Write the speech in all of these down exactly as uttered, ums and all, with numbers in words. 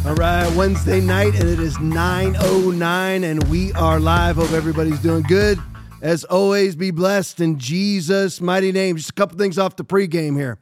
All right, Wednesday night, and it is nine oh nine, and we are live. Hope everybody's doing good. As always, be blessed in Jesus' mighty name. Just a couple things off the pregame here.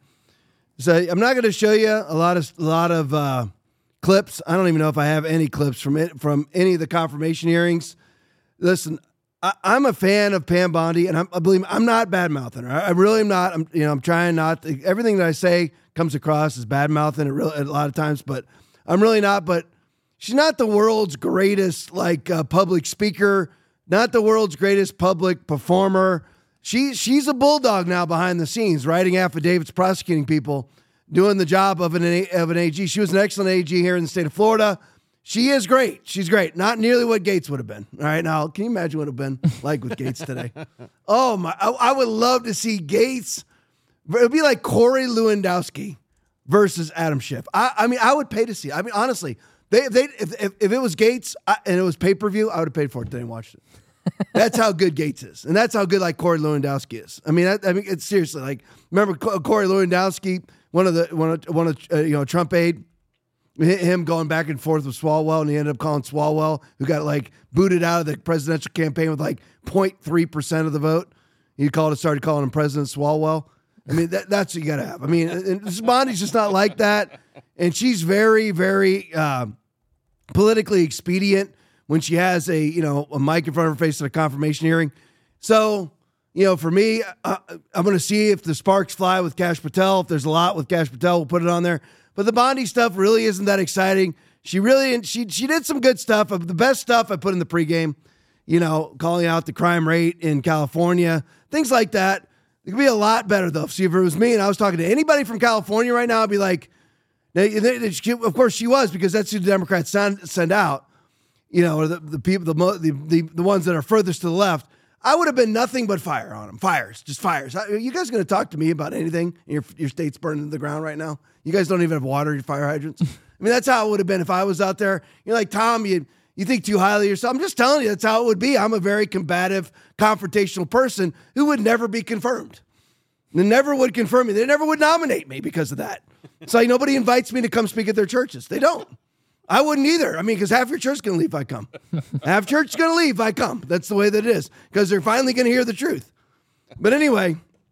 So I'm not going to show you a lot of a lot of uh, clips. I don't even know if I have any clips from it from any of the confirmation hearings. Listen, I, I'm a fan of Pam Bondi, and I'm, I believe I'm not bad mouthing her. I, I really am not. I'm you know I'm trying not. To, everything that I say comes across as bad mouthing. It really a lot of times, but I'm really not. But she's not the world's greatest like uh, public speaker. Not the world's greatest public performer. She she's a bulldog now behind the scenes, writing affidavits, prosecuting people, doing the job of an of an A G. She was an excellent A G here in the state of Florida. She is great. She's great. Not nearly what Gates would have been. All right, now can you imagine what it would have been like with Gates today? Oh my! I, I would love to see Gates. It would be like Corey Lewandowski versus Adam Schiff. I, I mean, I would pay to see. I mean, honestly. They, if, they, if, if, if it was Gates I, and it was pay-per-view, I would have paid for it today and watched it. That's how good Gates is. And that's how good, like, Corey Lewandowski is. I mean, I, I mean, it's seriously, like, remember Corey Lewandowski, one of the, one of, one of uh, you know, Trump aide, him going back and forth with Swalwell, and he ended up calling Swalwell, who got, like, booted out of the presidential campaign with, like, zero point three percent of the vote. He called it, started calling him President Swalwell. I mean, that, that's what you got to have. I mean, and Bondi's just not like that. And she's very, very uh, politically expedient when she has a, you know, a mic in front of her face at a confirmation hearing. So, you know, for me, uh, I'm going to see if the sparks fly with Kash Patel. If there's a lot with Kash Patel, we'll put it on there. But the Bondi stuff really isn't that exciting. She really, she she did some good stuff. The best stuff I put in the pregame, you know, calling out the crime rate in California, things like that. It could be a lot better, though. See, if it was me and I was talking to anybody from California right now, I'd be like, they, they, they, of course she was, because that's who the Democrats send, send out, you know, or the, the people, the, the the the ones that are furthest to the left. I would have been nothing but fire on them. Fires, just fires. Are you guys going to talk to me about anything? Your, your state's burning to the ground right now. You guys don't even have water in your fire hydrants. I mean, that's how it would have been if I was out there. You're like, Tom, you you think too highly of yourself. I'm just telling you, that's how it would be. I'm a very combative, confrontational person who would never be confirmed. They never would confirm me. They never would nominate me because of that. It's like nobody invites me to come speak at their churches. They don't. I wouldn't either. I mean, because half your church is going to leave if I come. Half church is going to leave if I come. That's the way that it is, because they're finally going to hear the truth. But anyway,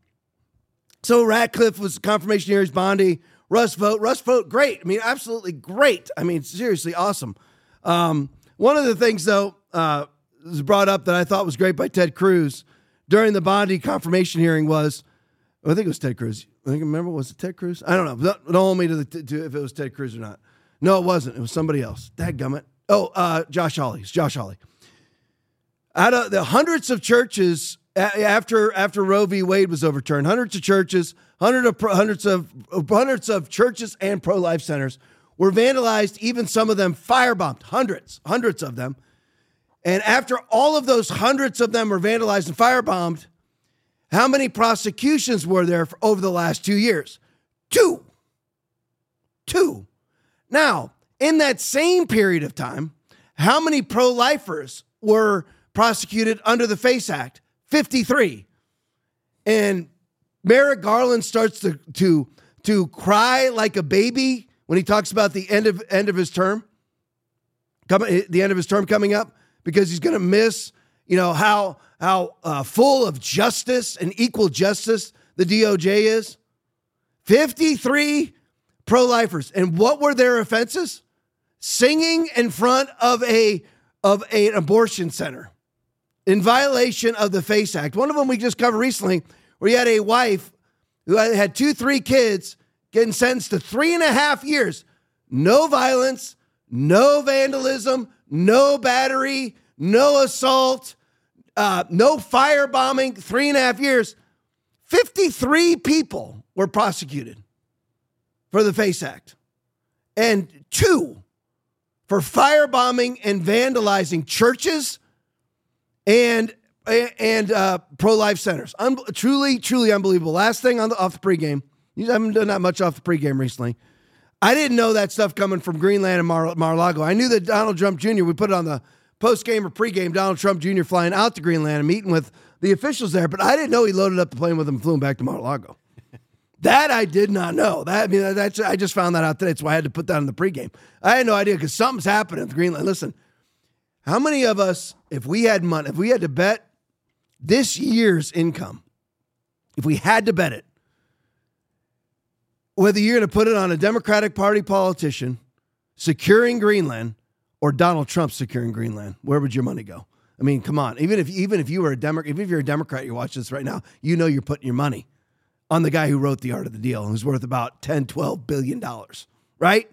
so Ratcliffe was confirmation hearings, Bondi, Russ Vogt. Russ Vogt, great. I mean, absolutely great. I mean, seriously awesome. Um, one of the things, though, uh, was brought up that I thought was great by Ted Cruz during the Bondi confirmation hearing was, I think it was Ted Cruz. I think, remember, was it Ted Cruz? I don't know. Don't, don't hold me to, the, to if it was Ted Cruz or not. No, it wasn't. It was somebody else. Dadgummit. Oh, uh, Josh Hawley. It's Josh Hawley. Out of the hundreds of churches after after Roe v. Wade was overturned, hundreds of churches, hundreds of hundreds of hundreds of churches and pro-life centers were vandalized. Even some of them firebombed. Hundreds, hundreds of them. And after all of those hundreds of them were vandalized and firebombed, how many prosecutions were there for over the last two years? Two. Two. Now, in that same period of time, how many pro-lifers were prosecuted under the FACE Act? fifty-three. And Merrick Garland starts to, to, to cry like a baby when he talks about the end of end of his term, coming the end of his term coming up, because he's going to miss, you know, how how uh, full of justice and equal justice the D O J is. fifty-three pro-lifers. And what were their offenses? Singing in front of a of a, an abortion center in violation of the FACE Act. One of them we just covered recently, where you had a wife who had two, three kids getting sentenced to three and a half years. No violence, no vandalism, no battery, no assault, uh, no firebombing, three and a half years. fifty-three people were prosecuted for the FACE Act, and two for firebombing and vandalizing churches and and uh, pro-life centers. Un- truly, truly unbelievable. Last thing on the, off the pregame. You haven't done that much off the pregame recently. I didn't know that stuff coming from Greenland and Mar- Mar-a-Lago. I knew that Donald Trump Junior, we put it on the post-game or pregame, Donald Trump Junior flying out to Greenland and meeting with the officials there, but I didn't know he loaded up the plane with them and flew him back to Mar-a-Lago. That I did not know. That I mean, that's I just found that out today. That's why I had to put that in the pregame. I had no idea because something's happening with Greenland. Listen, how many of us, if we had money, if we had to bet this year's income, if we had to bet it, whether you're going to put it on a Democratic Party politician securing Greenland or Donald Trump securing Greenland, where would your money go? I mean, come on. Even if even if you were a Democrat, even if you're a Democrat, you're watching this right now, you know you're putting your money on the guy who wrote The Art of the Deal, who's worth about ten, twelve billion dollars, right?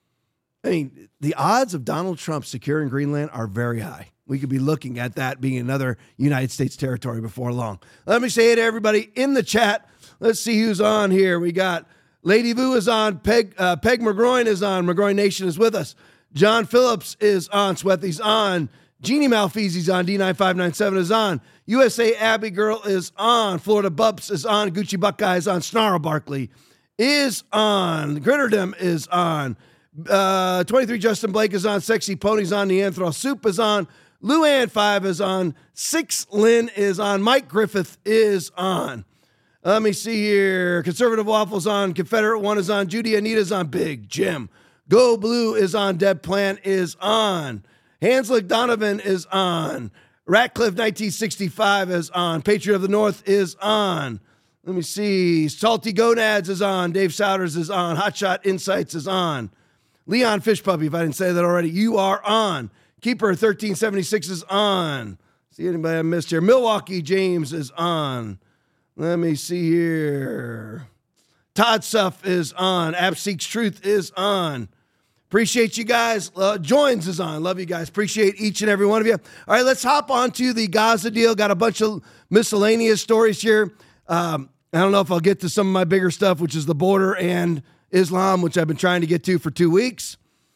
I mean, the odds of Donald Trump securing Greenland are very high. We could be looking at that being another United States territory before long. Let me say it to everybody in the chat. Let's see who's on here. We got Lady Vu is on. Peg uh, Peg McGroin is on. McGroin Nation is with us. John Phillips is on. Swethy's on. Jeannie Malfeezy's on. D nine five nine seven is on. U S A Abby Girl is on. Florida Bumps is on. Gucci Buckeye is on. Snarl Barkley is on. Gritterdom is on. Uh, twenty-three Justin Blake is on. Sexy Pony's on. Neanderthal Soup is on. Luann five is on. Six Lynn is on. Mike Griffith is on. Let me see here. Conservative Waffles on. Confederate One is on. Judy Anita's on. Big Jim. Go Blue is on. Deb Plant is on. Hanslick Donovan is on. Ratcliffe nineteen sixty-five is on. Patriot of the North is on. Let me see. Salty Gonads is on. Dave Souders is on. Hotshot Insights is on. Leon Fish Puppy, if I didn't say that already, you are on. Keeper thirteen seventy-six is on. See anybody I missed here? Milwaukee James is on. Let me see here. Todd Suff is on. App Seeks Truth is on. Appreciate you guys. Uh, Joins is on. Love you guys. Appreciate each and every one of you. All right, let's hop on to the Gaza deal. Got a bunch of miscellaneous stories here. Um, I don't know if I'll get to some of my bigger stuff, which is the border and Islam, which I've been trying to get to for two weeks.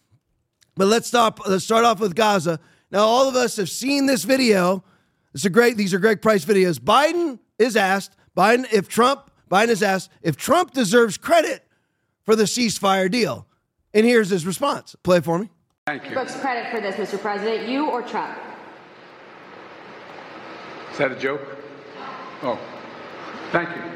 But let's stop. Let's start off with Gaza. Now, all of us have seen this video. It's a great. These are Greg Price videos. Biden is asked. Biden, if Trump, Biden is asked if Trump deserves credit for the ceasefire deal. And here's his response. Play it for me. Thank you. Who gets credit for this, Mister President, you or Trump? Is that a joke? Oh, thank you.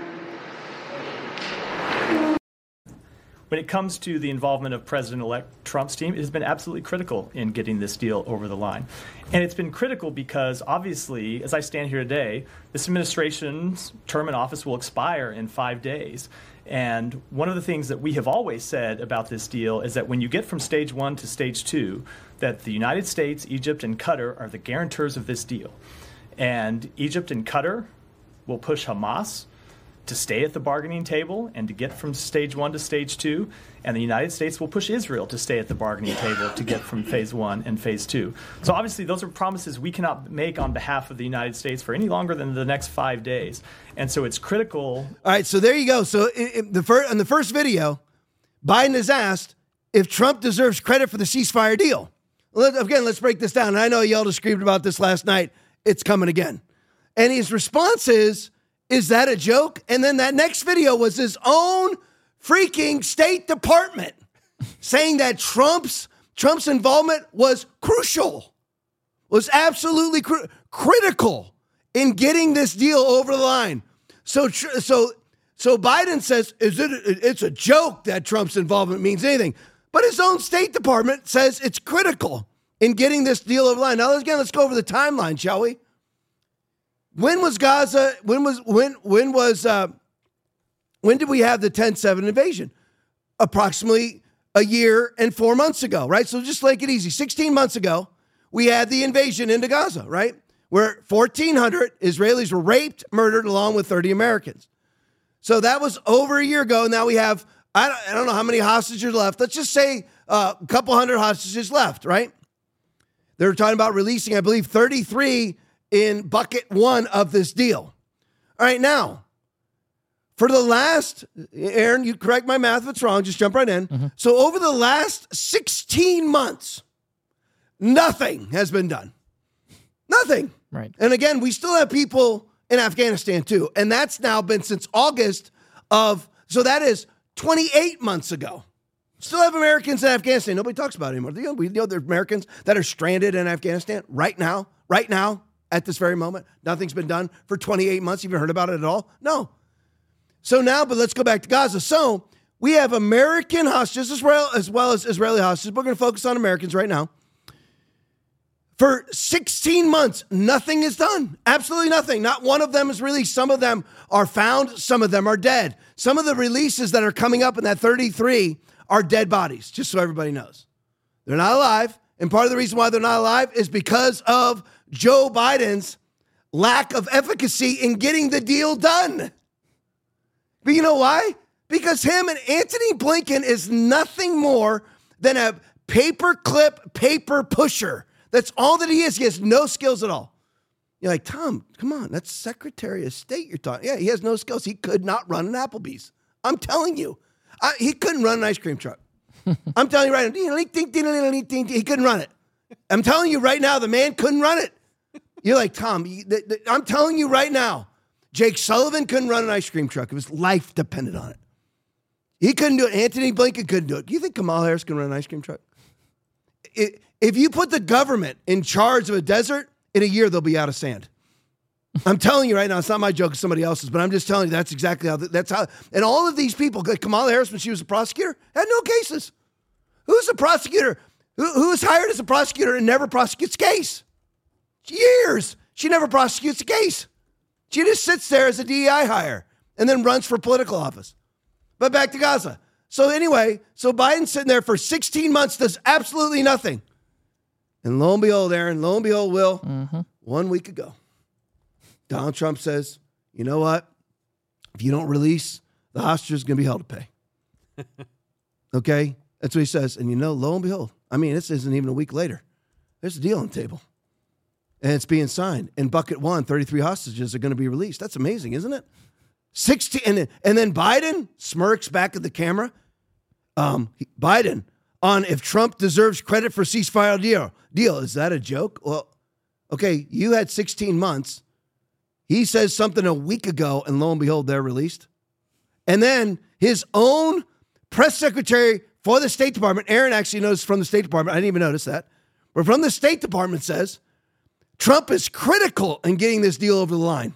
When it comes to the involvement of President-elect Trump's team, it has been absolutely critical in getting this deal over the line. And it's been critical because, obviously, as I stand here today, this administration's term in office will expire in five days. And one of the things that we have always said about this deal is that when you get from stage one to stage two, that the United States, Egypt, and Qatar are the guarantors of this deal. And Egypt and Qatar will push Hamas to stay at the bargaining table and to get from stage one to stage two, and the United States will push Israel to stay at the bargaining table to get from phase one and phase two. So obviously those are promises we cannot make on behalf of the United States for any longer than the next five days. And so it's critical. All right, so there you go. So in, in the fir- in the first video, Biden is asked if Trump deserves credit for the ceasefire deal. Let, again, let's break this down. And I know you all just screamed about this last night. It's coming again. And his response is, is that a joke? And then that next video was his own freaking State Department saying that Trump's Trump's involvement was crucial, was absolutely cr- critical in getting this deal over the line. So, so, so Biden says, "Is it? It's a joke that Trump's involvement means anything." But his own State Department says it's critical in getting this deal over the line. Now, again, let's go over the timeline, shall we? When was Gaza, when was, when, when was, uh, when did we have the ten seven invasion? Approximately a year and four months ago, right? So just make it easy. sixteen months ago, we had the invasion into Gaza, right? Where fourteen hundred Israelis were raped, murdered, along with thirty Americans. So that was over a year ago. Now we have, I don't, I don't know how many hostages left. Let's just say uh, a couple hundred hostages left, right? They were talking about releasing, I believe, thirty-three in bucket one of this deal. All right, now, for the last, Aaron, you correct my math if it's wrong, just jump right in. Mm-hmm. So over the last sixteen months, nothing has been done. Nothing. Right. And again, we still have people in Afghanistan too. And that's now been since August of, so that is twenty-eight months ago. Still have Americans in Afghanistan. Nobody talks about it anymore. You know, we know there are Americans that are stranded in Afghanistan right now, right now, at this very moment. Nothing's been done for twenty-eight months. You haven't heard about it at all? No. So now, but let's go back to Gaza. So we have American hostages as well as, well as Israeli hostages. We're going to focus on Americans right now. For sixteen months, nothing is done. Absolutely nothing. Not one of them is released. Some of them are found. Some of them are dead. Some of the releases that are coming up in that thirty-three are dead bodies, just so everybody knows. They're not alive. And part of the reason why they're not alive is because of Joe Biden's lack of efficacy in getting the deal done. But you know why? Because him and Antony Blinken is nothing more than a paperclip paper pusher. That's all that he is. He has no skills at all. You're like, Tom, come on. That's Secretary of State you're talking. Yeah, he has no skills. He could not run an Applebee's. I'm telling you. I, he couldn't run an ice cream truck. I'm telling you right now. He couldn't run it. I'm telling you right now, the man couldn't run it. You're like, Tom, I'm telling you right now, Jake Sullivan couldn't run an ice cream truck. It was life depended on it. He couldn't do it. Antony Blinken couldn't do it. Do you think Kamala Harris can run an ice cream truck? It, If you put the government in charge of a desert, in a year they'll be out of sand. I'm telling you right now, it's not my joke, it's somebody else's, but I'm just telling you that's exactly how, that's how, and all of these people, like Kamala Harris, when she was a prosecutor, had no cases. Who's a prosecutor? Who, who is hired as a prosecutor and never prosecutes a case? Years. She never prosecutes a case. She just sits there as a D E I hire and then runs for political office. But back to Gaza. So anyway, so Biden's sitting there for sixteen months, does absolutely nothing. And lo and behold, Aaron, lo and behold, Will, mm-hmm. one week ago, Donald Trump says, you know what? If you don't release, the hostages are going to be held to pay. Okay? That's what he says. And you know, lo and behold, I mean, this isn't even a week later. There's a deal on the table. And it's being signed. And bucket one, thirty-three hostages are going to be released. That's amazing, isn't it? sixteen, and then, and then Biden smirks back at the camera. Um, Biden, on if Trump deserves credit for ceasefire deal. Deal. Is that a joke? Well, okay, you had sixteen months. He says something a week ago, and lo and behold, they're released. And then his own press secretary for the State Department, Aaron actually knows from the State Department, I didn't even notice that, but from the State Department says, Trump is critical in getting this deal over the line.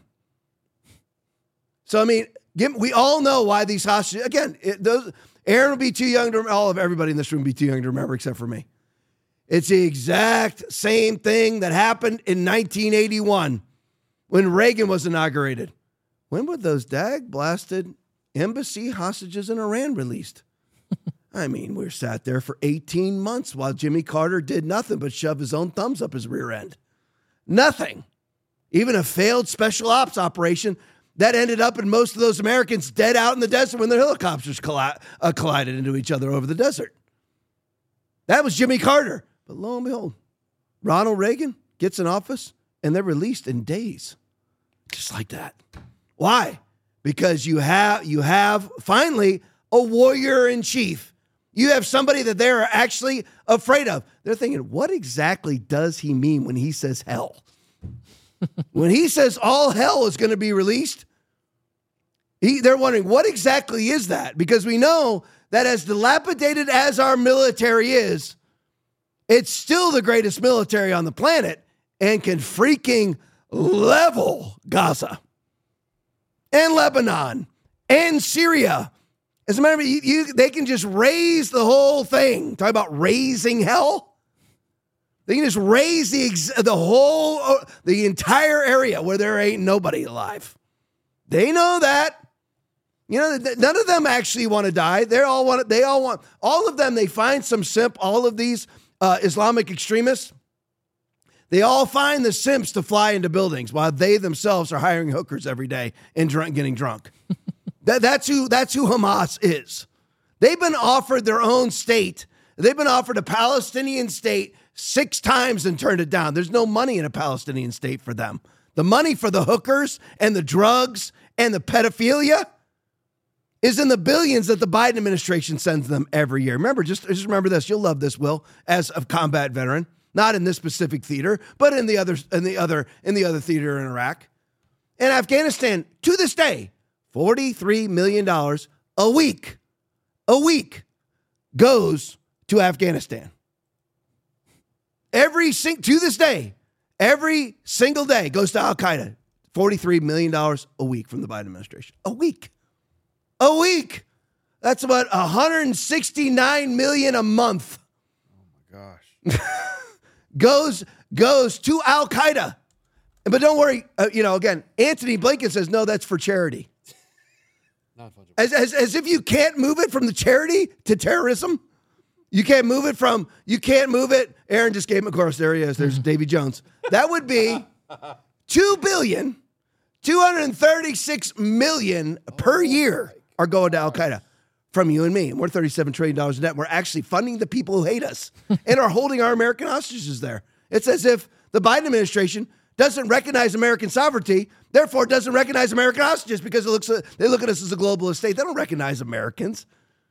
So, I mean, we all know why these hostages, again, it, those, Aaron will be too young to, all of everybody in this room will be too young to remember except for me. It's the exact same thing that happened in nineteen eighty-one when Reagan was inaugurated. When were those dag blasted embassy hostages in Iran released? I mean, we sat there for eighteen months while Jimmy Carter did nothing but shove his own thumbs up his rear end. Nothing. Even a failed special ops operation that ended up in most of those Americans dead out in the desert when their helicopters colli- uh, collided into each other over the desert. That was Jimmy Carter. But lo and behold, Ronald Reagan gets in office and they're released in days. Just like that. Why? Because you have, you have finally a warrior in chief. You have somebody that they're actually afraid of. They're thinking, what exactly does he mean when he says hell? When he says all hell is going to be released, he, they're wondering, what exactly is that? Because we know that as dilapidated as our military is, it's still the greatest military on the planet and can freaking level Gaza and Lebanon and Syria. As a matter of fact, you, you, they can just raise the whole thing. Talk about raising hell. They can just raise the the whole, the entire area where there ain't nobody alive. They know that. You know, none of them actually want to die. They all want. They all want. All of them. They find some simp. All of these uh, Islamic extremists. They all find the simps to fly into buildings while they themselves are hiring hookers every day and drunk, getting drunk. that, that's who. That's who Hamas is. They've been offered their own state. They've been offered a Palestinian state six times and turned it down. There's no money in a Palestinian state for them. The money for the hookers and the drugs and the pedophilia is in the billions that the Biden administration sends them every year. Remember, just, just remember this. You'll love this, Will, as a combat veteran. Not in this specific theater, but in the other, in the other, in the other theater in Iraq. And Afghanistan, to this day, forty-three million dollars a week, a week goes to Afghanistan. Every sing- to this day, every single day goes to Al-Qaeda. forty-three million dollars a week from the Biden administration. A week. a week. That's about one hundred sixty-nine million a month. Oh my gosh. goes goes to Al Qaeda. But don't worry, uh, you know, again, Anthony Blinken says, no, that's for charity. As, as, as if you can't move it from the charity to terrorism. You can't move it from, you can't move it. Aaron just gave him, of course, there he is. There's Davy Jones. That would be two billion, two hundred thirty-six million per year are going to Al Qaeda from you and me. And we're thirty-seven trillion dollars in debt. We're actually funding the people who hate us and are holding our American hostages there. It's as if the Biden administration doesn't recognize American sovereignty, therefore doesn't recognize American hostages because it looks they look at us as a globalist state. They don't recognize Americans.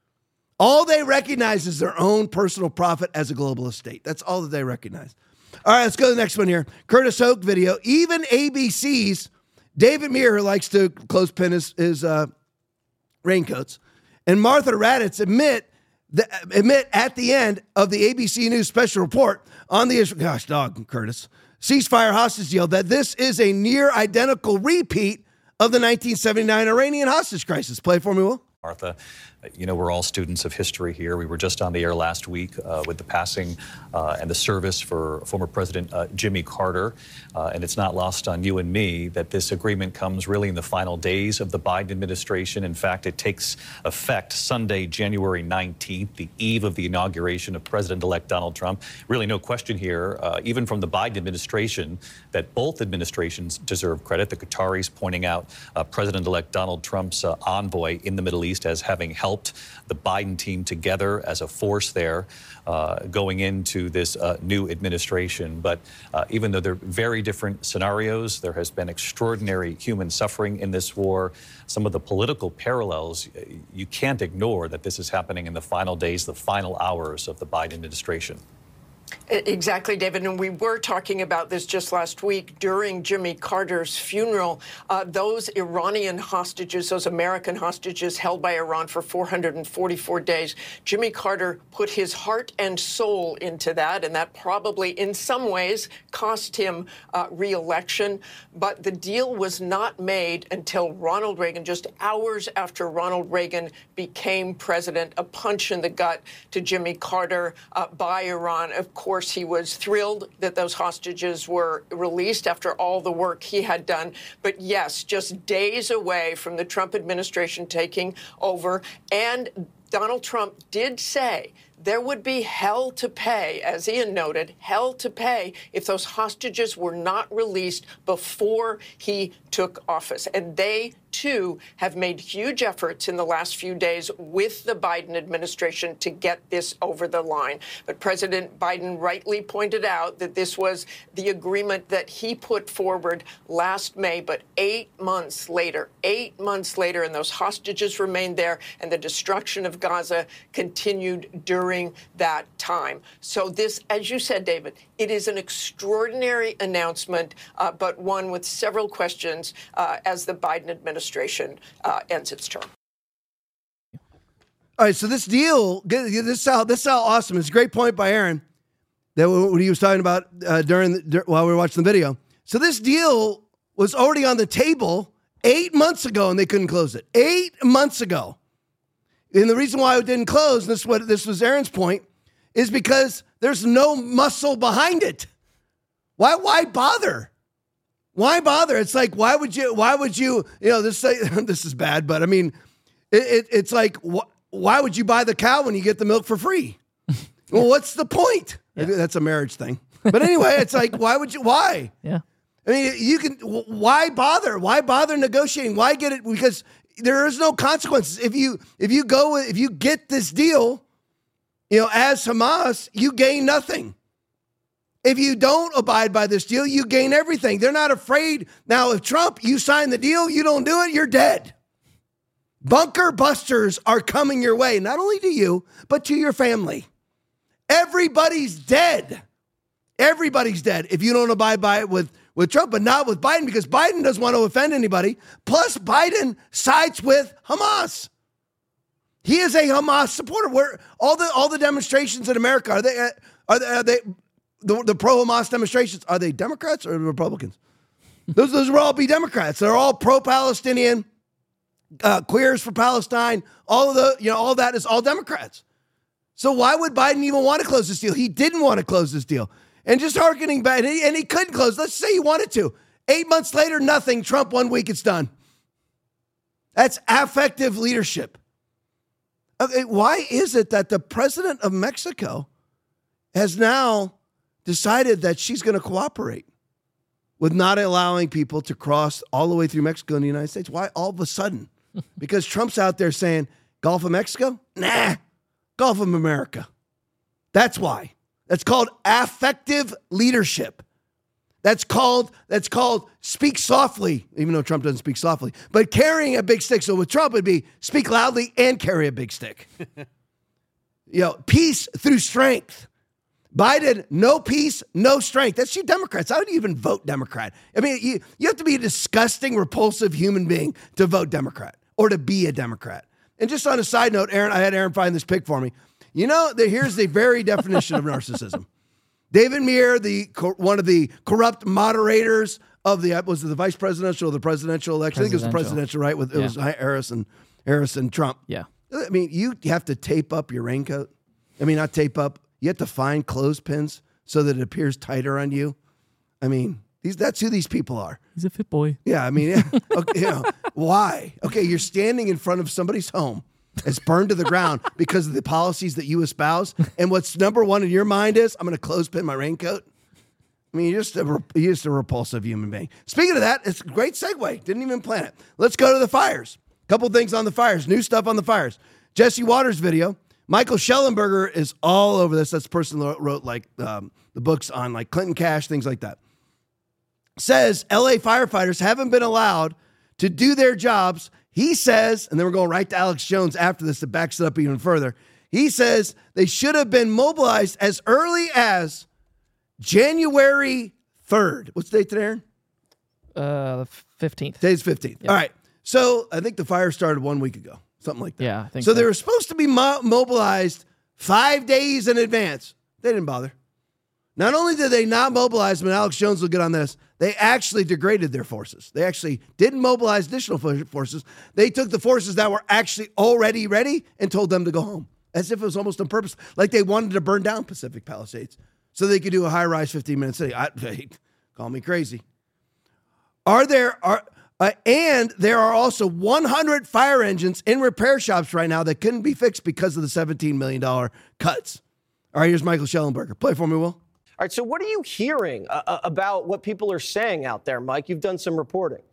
All they recognize is their own personal profit as a globalist state. That's all that they recognize. All right, let's go to the next one here. Curtis Hoke video. Even A B C's David Muir likes to clothespin his, his uh, raincoats, and Martha Raddatz admit the, admit at the end of the A B C News special report on the Israel. Gosh, dog, Curtis. Ceasefire hostage deal, that this is a near identical repeat of the nineteen seventy-nine Iranian hostage crisis. Play for me, Will. Martha, you know, we're all students of history here. We were just on the air last week uh, with the passing uh, and the service for former President uh, Jimmy Carter. Uh, and it's not lost on you and me that this agreement comes really in the final days of the Biden administration. In fact, it takes effect Sunday, January nineteenth, the eve of the inauguration of President-elect Donald Trump. Really no question here, uh, even from the Biden administration, that both administrations deserve credit. The Qataris pointing out uh, President-elect Donald Trump's uh, envoy in the Middle East as having helped the Biden team together as a force there uh, going into this uh, new administration. But uh, even though they're very different scenarios, there has been extraordinary human suffering in this war. Some of the political parallels, you can't ignore that this is happening in the final days, the final hours of the Biden administration. Exactly, David. And we were talking about this just last week during Jimmy Carter's funeral. Uh, those Iranian hostages, those American hostages held by Iran for four hundred forty-four days, Jimmy Carter put his heart and soul into that. And that probably in some ways cost him uh, re-election. But the deal was not made until Ronald Reagan, just hours after Ronald Reagan became president, a punch in the gut to Jimmy Carter uh, by Iran. Of course, he was thrilled that those hostages were released after all the work he had done. But yes, just days away from the Trump administration taking over. And Donald Trump did say there would be hell to pay, as Ian noted, hell to pay if those hostages were not released before he took office. And they, too, have made huge efforts in the last few days with the Biden administration to get this over the line. But President Biden rightly pointed out that this was the agreement that he put forward last May, but eight months later, eight months later, and those hostages remained there, and the destruction of Gaza continued during that time. So this, as you said, David, it is an extraordinary announcement, uh, but one with several questions uh, as the Biden administration uh, ends its term. All right, so this deal, this is how, this is how awesome. It's a great point by Aaron that what he was talking about uh, during the, while we were watching the video. So this deal was already on the table eight months ago, and they couldn't close it. Eight months ago. And the reason why it didn't close, and this, what, this was Aaron's point, is because there's no muscle behind it. Why, why bother? Why bother? It's like, why would you, why would you, you know, this, this is bad, but I mean, it, it, it's like, wh- why would you buy the cow when you get the milk for free? Well, what's the point? Yeah. That's a marriage thing. But anyway, it's like, why would you, why? Yeah. I mean, you can, why bother? Why bother negotiating? Why get it? Because there is no consequences. If you, if you go, if you get this deal, you know, as Hamas, you gain nothing. If you don't abide by this deal, you gain everything. They're not afraid. Now, if Trump, you sign the deal, you don't do it, you're dead. Bunker busters are coming your way, not only to you, but to your family. Everybody's dead. Everybody's dead if you don't abide by it with, with Trump, but not with Biden, because Biden doesn't want to offend anybody. Plus, Biden sides with Hamas. He is a Hamas supporter. Where all the all the demonstrations in America, are they are they, are they the, the pro-Hamas demonstrations, are they Democrats or Republicans? Those those will all be Democrats. They're all pro-Palestinian. uh, Queers for Palestine, all of the, you know, all that is all Democrats. So why would Biden even want to close this deal? He didn't want to close this deal. And just hearkening back, and he, and he couldn't close. Let's say he wanted to. Eight months later, nothing. Trump, one week, it's done. That's affective leadership. Okay, why is it that the president of Mexico has now decided that she's going to cooperate with not allowing people to cross all the way through Mexico and the United States? Why all of a sudden? Because Trump's out there saying, Gulf of Mexico? Nah, Gulf of America. That's why. That's called affective leadership. That's called, that's called speak softly, even though Trump doesn't speak softly, but carrying a big stick. So with Trump, it'd be speak loudly and carry a big stick. You know, peace through strength. Biden, no peace, no strength. That's you Democrats. How would you even vote Democrat? I mean, you, you have to be a disgusting, repulsive human being to vote Democrat or to be a Democrat. And just on a side note, Aaron, I had Aaron find this pic for me. You know, the, here's the very definition of narcissism. David Muir, the one of the corrupt moderators of the, was it the vice presidential or the presidential election? I think it was the presidential, right? With, it yeah. was Harris and, Harris and Trump. Yeah. I mean, you have to tape up your raincoat. I mean, not tape up. You have to find clothespins so that it appears tighter on you. I mean, these that's who these people are. He's a fit boy. Yeah, I mean, yeah. Okay, you know, why? Okay, you're standing in front of somebody's home. It's burned to the ground because of the policies that you espouse. And what's number one in your mind is, I'm going to clothespin my raincoat. I mean, you're just, a, you're just a repulsive human being. Speaking of that, it's a great segue. Didn't even plan it. Let's go to the fires. Couple things on the fires. New stuff on the fires. Jesse Waters' video. Michael Schellenberger is all over this. That's the person that wrote like um, the books on like Clinton Cash, things like that. Says L A firefighters haven't been allowed to do their jobs. He says, and then we're going right to Alex Jones after this that backs it up even further. He says they should have been mobilized as early as January third. What's the date today, Aaron? Uh, the fifteenth. Today's fifteenth. Yep. All right. So I think the fire started one week ago, something like that. Yeah, I think so. so. They were supposed to be mo- mobilized five days in advance. They didn't bother. Not only did they not mobilize them, and Alex Jones will get on this, they actually degraded their forces. They actually didn't mobilize additional forces. They took the forces that were actually already ready and told them to go home, as if it was almost on purpose, like they wanted to burn down Pacific Palisades so they could do a high-rise fifteen-minute city. I, hey, call me crazy. Are there are uh, and there are also one hundred fire engines in repair shops right now that couldn't be fixed because of the seventeen million dollars cuts. All right, here's Michael Schellenberger. Play for me, Will. All right, so what are you hearing uh, about what people are saying out there, Mike? You've done some reporting.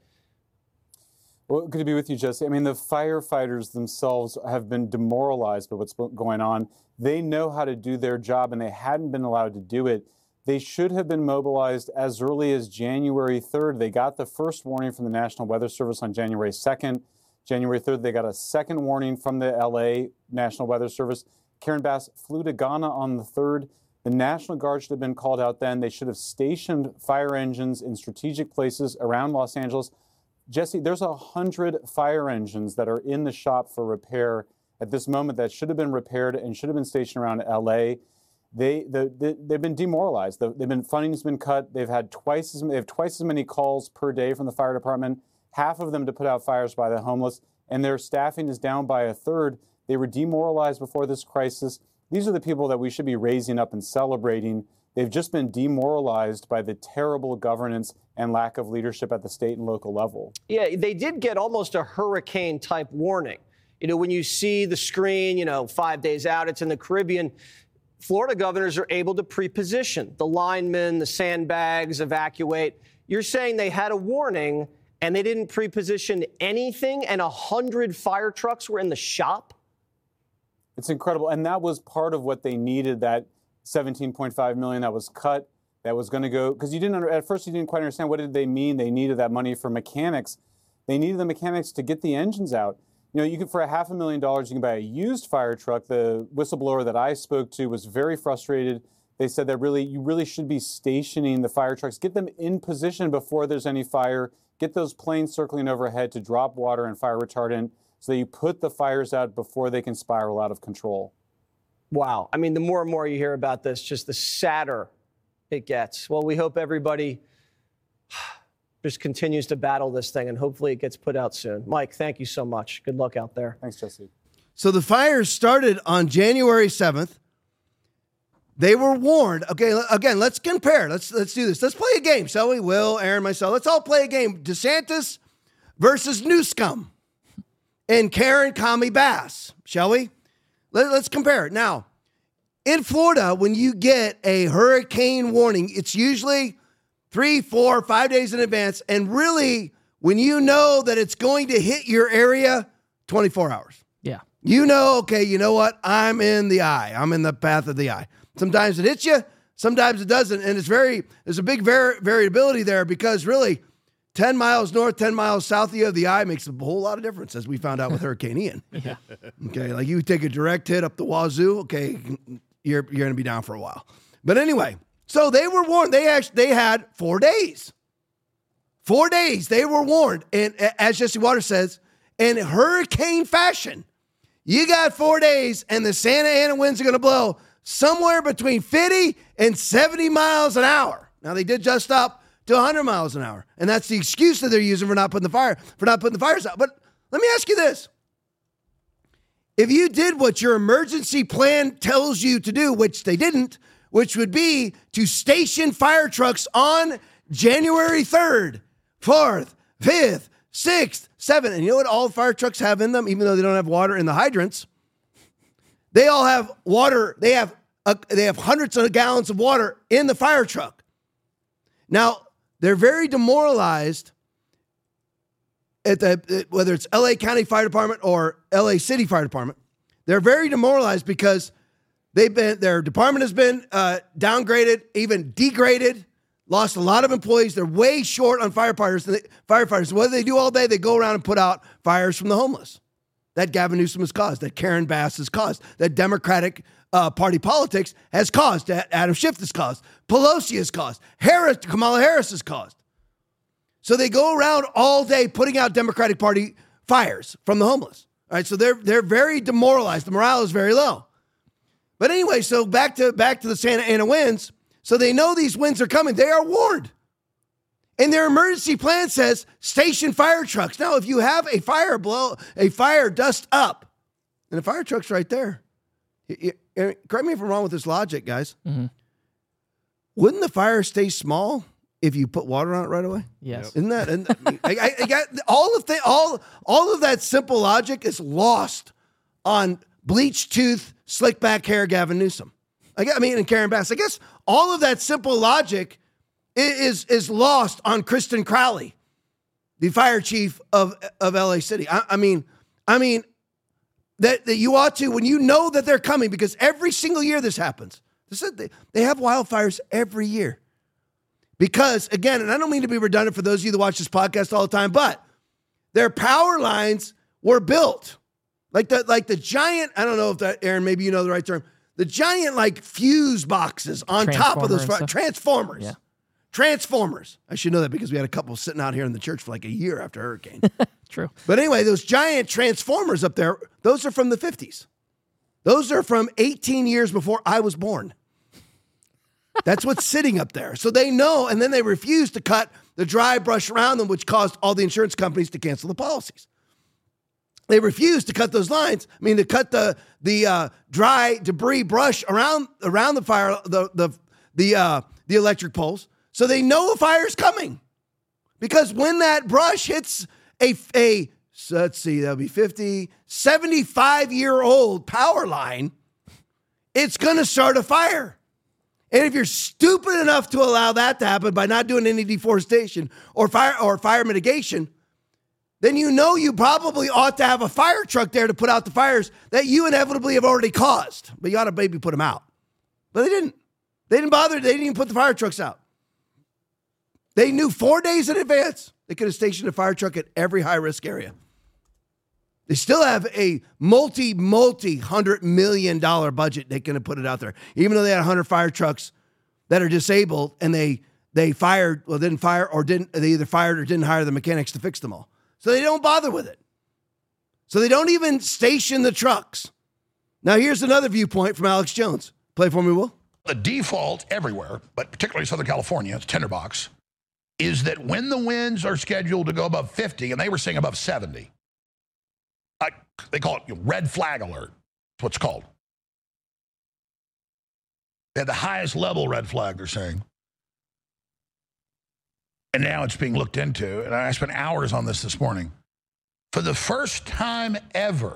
Well, good to be with you, Jesse. I mean, the firefighters themselves have been demoralized by what's going on. They know how to do their job, and they hadn't been allowed to do it. They should have been mobilized as early as January third. They got the first warning from the National Weather Service on January second. January third, they got a second warning from the L A National Weather Service. Karen Bass flew to Ghana on the third. The National Guard should have been called out then. They should have stationed fire engines in strategic places around Los Angeles. Jesse, there's a hundred fire engines that are in the shop for repair at this moment that should have been repaired and should have been stationed around L A. They, the, the, they've been demoralized. The, they've been funding's been cut. They've had twice as they have twice as many calls per day from the fire department. Half of them to put out fires by the homeless, and their staffing is down by a third. They were demoralized before this crisis. These are the people that we should be raising up and celebrating. They've just been demoralized by the terrible governance and lack of leadership at the state and local level. Yeah, they did get almost a hurricane-type warning. You know, when you see the screen, you know, five days out, it's in the Caribbean. Florida governors are able to pre-position the linemen, the sandbags, evacuate. You're saying they had a warning and they didn't pre-position anything, and a hundred fire trucks were in the shop? It's incredible. And that was part of what they needed, that seventeen point five million dollars that was cut, that was going to go, because you didn't, under, at first you didn't quite understand what did they mean. They needed that money for mechanics. They needed the mechanics to get the engines out. You know, you can, for a half a million dollars, you can buy a used fire truck. The whistleblower that I spoke to was very frustrated. They said that really, you really should be stationing the fire trucks, get them in position before there's any fire, get those planes circling overhead to drop water and fire retardant so that you put the fires out before they can spiral out of control. Wow. I mean, the more and more you hear about this, just the sadder it gets. Well, we hope everybody just continues to battle this thing, and hopefully it gets put out soon. Mike, thank you so much. Good luck out there. Thanks, Jesse. So the fires started on January seventh. They were warned. Okay, again, let's compare. Let's let's do this. Let's play a game, shall we? Will, Aaron, myself. Let's all play a game. DeSantis versus Newscomb and Karen Kami Bass, shall we? Let, let's compare it. Now, in Florida, when you get a hurricane warning, it's usually three, four, five days in advance. And really, when you know that it's going to hit your area, twenty-four hours. Yeah. You know, okay, you know what? I'm in the eye. I'm in the path of the eye. Sometimes it hits you, sometimes it doesn't. And it's very, there's a big var- variability there because really ten miles north, ten miles south of you of the eye makes a whole lot of difference, as we found out with Hurricane Ian. Yeah. Okay, like you take a direct hit up the wazoo, okay, you're you're going to be down for a while. But anyway, so they were warned. They actually, they had four days. Four days, they were warned. And as Jesse Waters says, in hurricane fashion, you got four days and the Santa Ana winds are going to blow somewhere between fifty and seventy miles an hour. Now, they did just up to one hundred miles an hour. And that's the excuse that they're using for not putting the fire, for not putting the fires out. But let me ask you this. If you did what your emergency plan tells you to do, which they didn't, which would be to station fire trucks on January third, fourth, fifth, sixth, seventh, and you know what all fire trucks have in them, even though they don't have water in the hydrants? They all have water. They have a, they have hundreds of gallons of water in the fire truck. Now, they're very demoralized at the, whether it's L A County Fire Department or L A City Fire Department. They're very demoralized because they've been, their department has been uh, downgraded, even degraded, lost a lot of employees. They're way short on firefighters. Firefighters. What do they do all day? They go around and put out fires from the homeless. That Gavin Newsom has caused, that Karen Bass has caused, that Democratic uh, Party politics has caused, that Adam Schiff has caused, Pelosi has caused, Harris, Kamala Harris has caused. So they go around all day putting out Democratic Party fires from the homeless. All right, so they're they're very demoralized. The morale is very low. But anyway, so back to back to the Santa Ana winds. So they know these winds are coming. They are warned. And their emergency plan says station fire trucks. Now, if you have a fire blow, a fire dust up, and the fire truck's right there. You, you, correct me if I'm wrong with this logic, guys. Mm-hmm. Wouldn't the fire stay small if you put water on it right away? Yes. Isn't that? And I, I, I got all of the all all of that simple logic is lost on bleached tooth, slick back hair, Gavin Newsom. I, I mean, and Karen Bass. I guess all of that simple logic is is lost on Kristen Crowley, the fire chief of of L A City. I, I mean, I mean that that you ought to, when you know that they're coming, because every single year this happens. This is, they, they have wildfires every year. Because again, and I don't mean to be redundant for those of you that watch this podcast all the time, but their power lines were built like the like the giant. I don't know if that, Aaron, maybe you know the right term. The giant like fuse boxes on top of those fire, transformers. Yeah. Transformers. I should know that because we had a couple sitting out here in the church for like a year after hurricane. True. But anyway, those giant transformers up there, those are from the fifties. Those are from eighteen years before I was born. That's what's sitting up there. So they know, and then they refuse to cut the dry brush around them, which caused all the insurance companies to cancel the policies. They refuse to cut those lines. I mean, to cut the the uh, dry debris brush around around the fire, the the the uh, the electric poles. So they know a fire's coming, because when that brush hits a, a so let's see, that'll be fifty, seventy-five year old power line, it's going to start a fire. And if you're stupid enough to allow that to happen by not doing any deforestation or fire or fire mitigation, then you know you probably ought to have a fire truck there to put out the fires that you inevitably have already caused. But you ought to maybe put them out. But they didn't. They didn't bother. They didn't even put the fire trucks out. They knew four days in advance they could have stationed a fire truck at every high-risk area. They still have a multi, multi hundred million dollar budget. They could have put it out there, even though they had one hundred fire trucks that are disabled, and they they fired, well, didn't fire or didn't, they either fired or didn't hire the mechanics to fix them all. So they don't bother with it. So they don't even station the trucks. Now, here's another viewpoint from Alex Jones. Play for me, Will. The default everywhere, but particularly Southern California, it's tinderbox. is that when the winds are scheduled to go above fifty, and they were saying above seventy, I, they call it red flag alert. That's what it's called. At the highest level red flag, they're saying. And now it's being looked into. And I spent hours on this this morning. For the first time ever,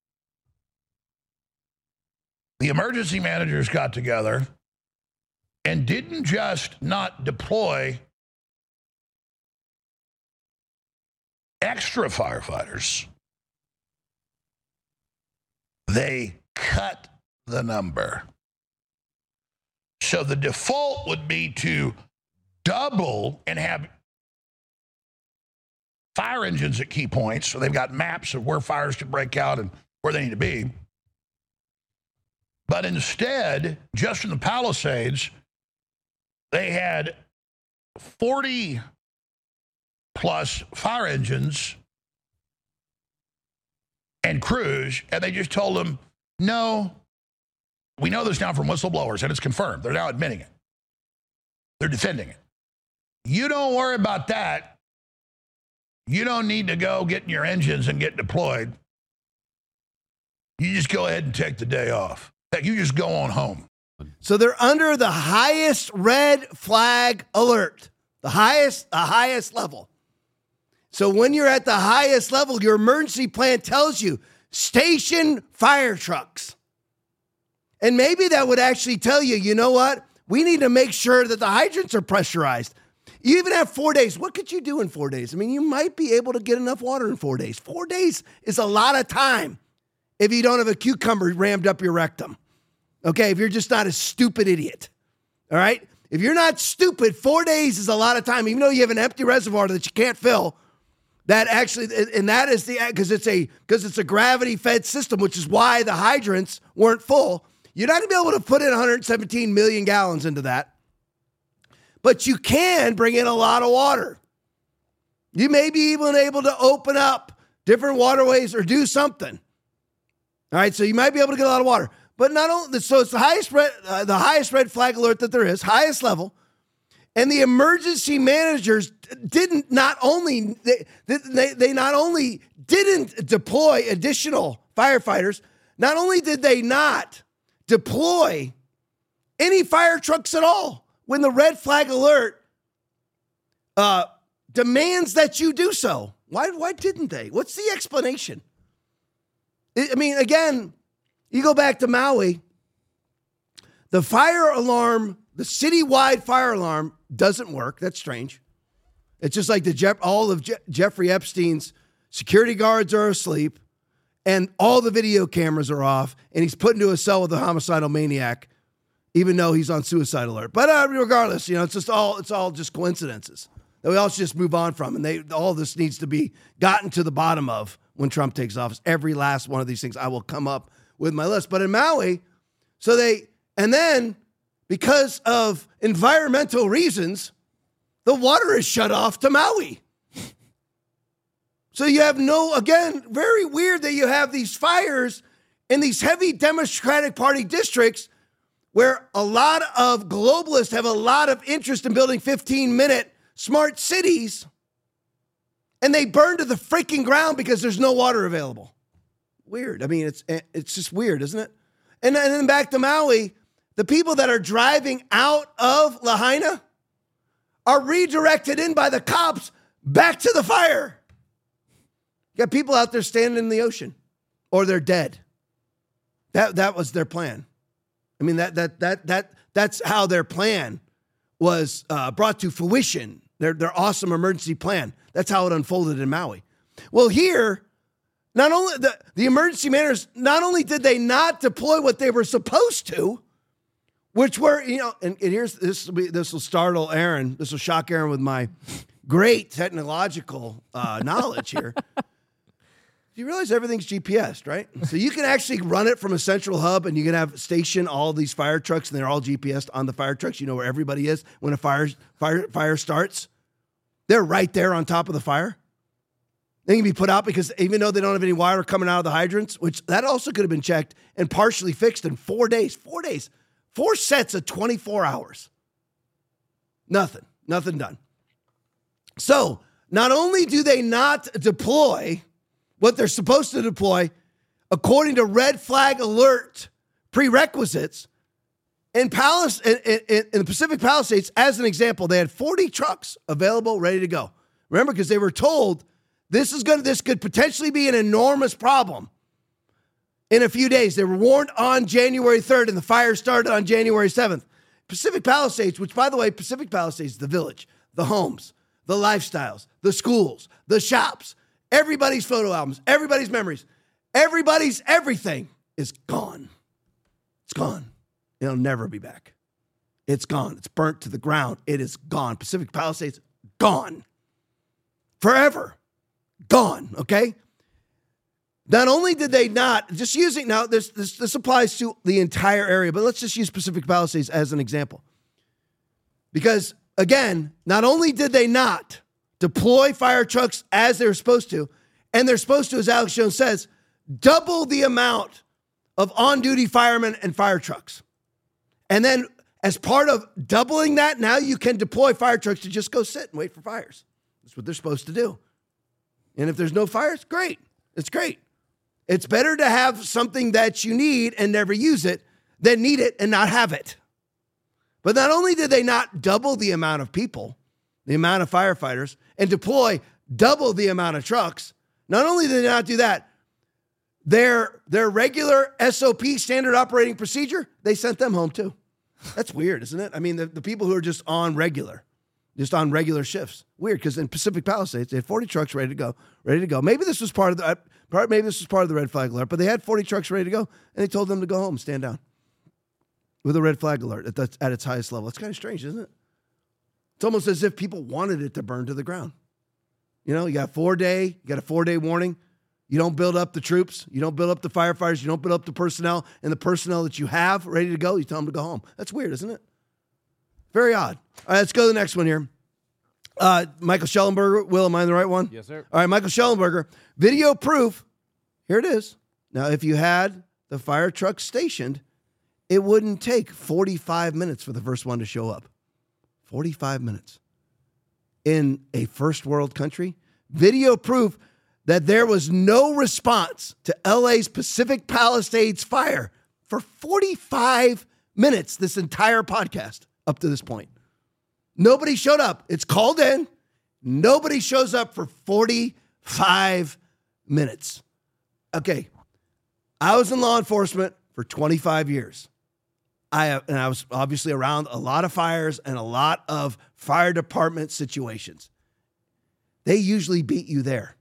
the emergency managers got together and didn't just not deploy extra firefighters. They cut the number. So the default would be to double and have fire engines at key points, so they've got maps of where fires can break out and where they need to be. But instead, just in the Palisades, they had forty plus fire engines and crews, and they just told them, no, we know this now from whistleblowers, and it's confirmed. They're now admitting it. They're defending it. You don't worry about that. You don't need to go get in your engines and get deployed. You just go ahead and take the day off. Heck, you just go on home. So they're under the highest red flag alert, the highest, the highest level. So when you're at the highest level, your emergency plan tells you station fire trucks. And maybe that would actually tell you, you know what? We need to make sure that the hydrants are pressurized. You even have four days. What could you do in four days? I mean, you might be able to get enough water in four days. Four days is a lot of time if you don't have a cucumber rammed up your rectum. Okay, if you're just not a stupid idiot. All right? If you're not stupid, four days is a lot of time, even though you have an empty reservoir that you can't fill. That actually, and that is the, because it's a, because it's a gravity-fed system, which is why the hydrants weren't full. You're not going to be able to put in one hundred seventeen million gallons into that. But you can bring in a lot of water. You may be even able to open up different waterways or do something. All right, so you might be able to get a lot of water. But not only, so it's the highest red, uh, the highest red flag alert that there is, highest level. And the emergency managers didn't not only, they, they, they not only didn't deploy additional firefighters, not only did they not deploy any fire trucks at all when the red flag alert uh, demands that you do so. Why, why didn't they? What's the explanation? I mean, again, you go back to Maui, the fire alarm, the citywide fire alarm doesn't work. That's strange. It's just like the Jeff, all of Je- Jeffrey Epstein's security guards are asleep and all the video cameras are off and he's put into a cell with a homicidal maniac, even though he's on suicide alert. But uh, regardless, you know, it's just all, it's all just coincidences that we all should just move on from. And they, all this needs to be gotten to the bottom of when Trump takes office. Every last one of these things I will come up with my list. But in Maui, so they, and then because of environmental reasons, the water is shut off to Maui. So you have no, again, very weird that you have these fires in these heavy Democratic Party districts where a lot of globalists have a lot of interest in building fifteen-minute smart cities, and they burn to the freaking ground because there's no water available. Weird. I mean, it's it's just weird, isn't it? And then, and then back to Maui, the people that are driving out of Lahaina are redirected in by the cops back to the fire. You got people out there standing in the ocean, or they're dead. That that was their plan. I mean, that that that that that's how their plan was uh, brought to fruition. Their their awesome emergency plan. That's how it unfolded in Maui. Well, here, not only the, the emergency managers, not only did they not deploy what they were supposed to, which were, you know, and, and here's this will be this will startle Aaron. This will shock Aaron with my great technological uh, knowledge here. You realize everything's G P S'd, right? So you can actually run it from a central hub and you can have station all these fire trucks and they're all G P S'd on the fire trucks. You know where everybody is when a fire fire fire starts. They're right there on top of the fire. They can be put out because even though they don't have any water coming out of the hydrants, which that also could have been checked and partially fixed in four days. Four days. Four sets of twenty-four hours. Nothing. Nothing done. So not only do they not deploy what they're supposed to deploy according to red flag alert prerequisites, in, Palace, in, in, in the Pacific Palisades, as an example, they had forty trucks available, ready to go. Remember, because they were told this is going this could potentially be an enormous problem in a few days. They were warned on January third, and the fire started on January seventh. Pacific Palisades, which, by the way, Pacific Palisades, the village, the homes, the lifestyles, the schools, the shops, everybody's photo albums, everybody's memories, everybody's everything is gone. It's gone. It'll never be back. It's gone. It's burnt to the ground. It is gone. Pacific Palisades, gone. Forever. Gone, okay? Not only did they not, just using, now this, this, this applies to the entire area, but let's just use Pacific Palisades as an example. Because, again, not only did they not deploy fire trucks as they were supposed to, and they're supposed to, as Alex Jones says, double the amount of on-duty firemen and fire trucks. And then as part of doubling that, now you can deploy fire trucks to just go sit and wait for fires. That's what they're supposed to do. And if there's no fires, great. It's great. It's better to have something that you need and never use it than need it and not have it. But not only did they not double the amount of people, the amount of firefighters, and deploy double the amount of trucks, not only did they not do that, their, their regular S O P, standard operating procedure, they sent them home too. That's weird, isn't it? I mean, the, the people who are just on regular, just on regular shifts. Weird, because in Pacific Palisades, they had forty trucks ready to go, ready to go. Maybe this was part of the, part, maybe this was part of the red flag alert, but they had forty trucks ready to go, and they told them to go home, stand down, with a red flag alert at, the, at its highest level. It's kind of strange, isn't it? It's almost as if people wanted it to burn to the ground. You know, you got four day, you got a four day warning. You don't build up the troops. You don't build up the firefighters. You don't build up the personnel. And the personnel that you have ready to go, you tell them to go home. That's weird, isn't it? Very odd. All right, let's go to the next one here. Uh, Michael Schellenberger. Will, am I the right one? Yes, sir. All right, Michael Schellenberger. Video proof. Here it is. Now, if you had the fire truck stationed, it wouldn't take forty-five minutes for the first one to show up. forty-five minutes. In a first world country, video proof that there was no response to L A's Pacific Palisades fire for forty-five minutes, this entire podcast up to this point. Nobody showed up. It's called in. Nobody shows up for forty-five minutes. Okay, I was in law enforcement for twenty-five years. I and I was obviously around a lot of fires and a lot of fire department situations. They usually beat you there.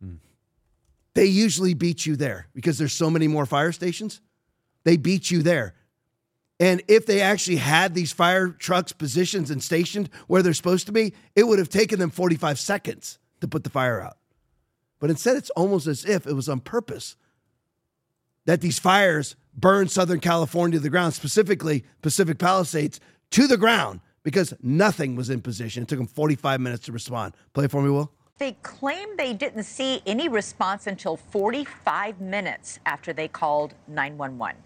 They usually beat you there because there's so many more fire stations. They beat you there. And if they actually had these fire trucks positioned and stationed where they're supposed to be, it would have taken them forty-five seconds to put the fire out. But instead, it's almost as if it was on purpose that these fires burned Southern California to the ground, specifically Pacific Palisades, to the ground because nothing was in position. It took them forty-five minutes to respond. Play it for me, Will. They claim they didn't see any response until forty-five minutes after they called nine one one.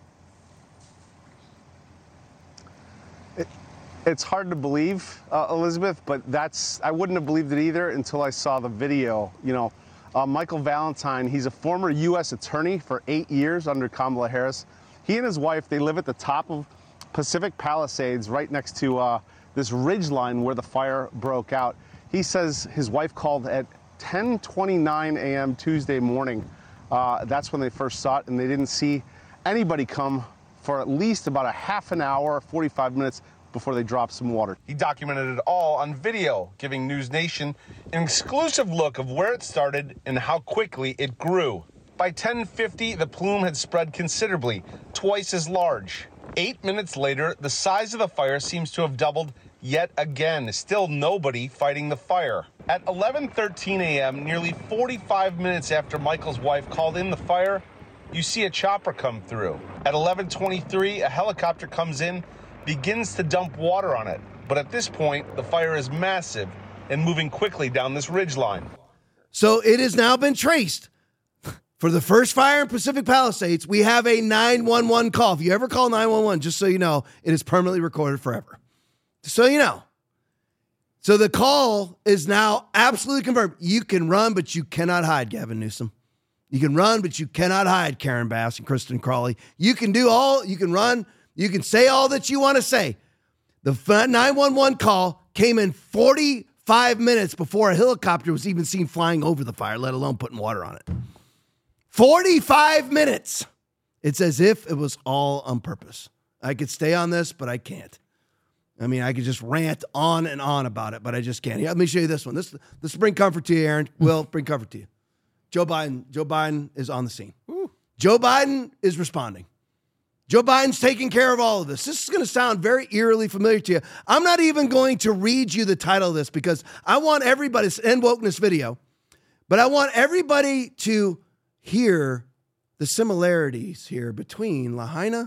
It, it's hard to believe, uh, Elizabeth, but that's I wouldn't have believed it either until I saw the video. You know, uh, Michael Valentine, he's a former U S attorney for eight years under Kamala Harris. He and his wife, they live at the top of Pacific Palisades, right next to uh, this ridge line where the fire broke out. He says his wife called at ten twenty-nine a m Tuesday morning. Uh, that's when they first saw it, and they didn't see anybody come for at least about a half an hour, forty-five minutes before they dropped some water. He documented it all on video, giving News Nation an exclusive look of where it started and how quickly it grew. By ten fifty, the plume had spread considerably, twice as large. Eight minutes later, the size of the fire seems to have doubled yet again, still nobody fighting the fire. At eleven thirteen a m, nearly forty-five minutes after Michael's wife called in the fire, you see a chopper come through. At eleven twenty-three, a helicopter comes in, begins to dump water on it. But at this point, the fire is massive and moving quickly down this ridgeline. So it has now been traced. For the first fire in Pacific Palisades, we have a nine one one call. If you ever call nine one one, just so you know, it is permanently recorded forever. So you know, So the call is now absolutely confirmed. You can run, but you cannot hide, Gavin Newsom. You can run, but you cannot hide, Karen Bass and Kristen Crawley. You can do all, you can run, you can say all that you want to say. The nine one one call came in forty-five minutes before a helicopter was even seen flying over the fire, let alone putting water on it. forty-five minutes. It's as if it was all on purpose. I could stay on this, but I can't. I mean, I could just rant on and on about it, but I just can't. Yeah, let me show you this one. This, this will bring comfort to you, Aaron. Will bring comfort to you. Joe Biden, Joe Biden is on the scene. Ooh. Joe Biden is responding. Joe Biden's taking care of all of this. This is going to sound very eerily familiar to you. I'm not even going to read you the title of this because I want everybody to end wokeness video, but I want everybody to hear the similarities here between Lahaina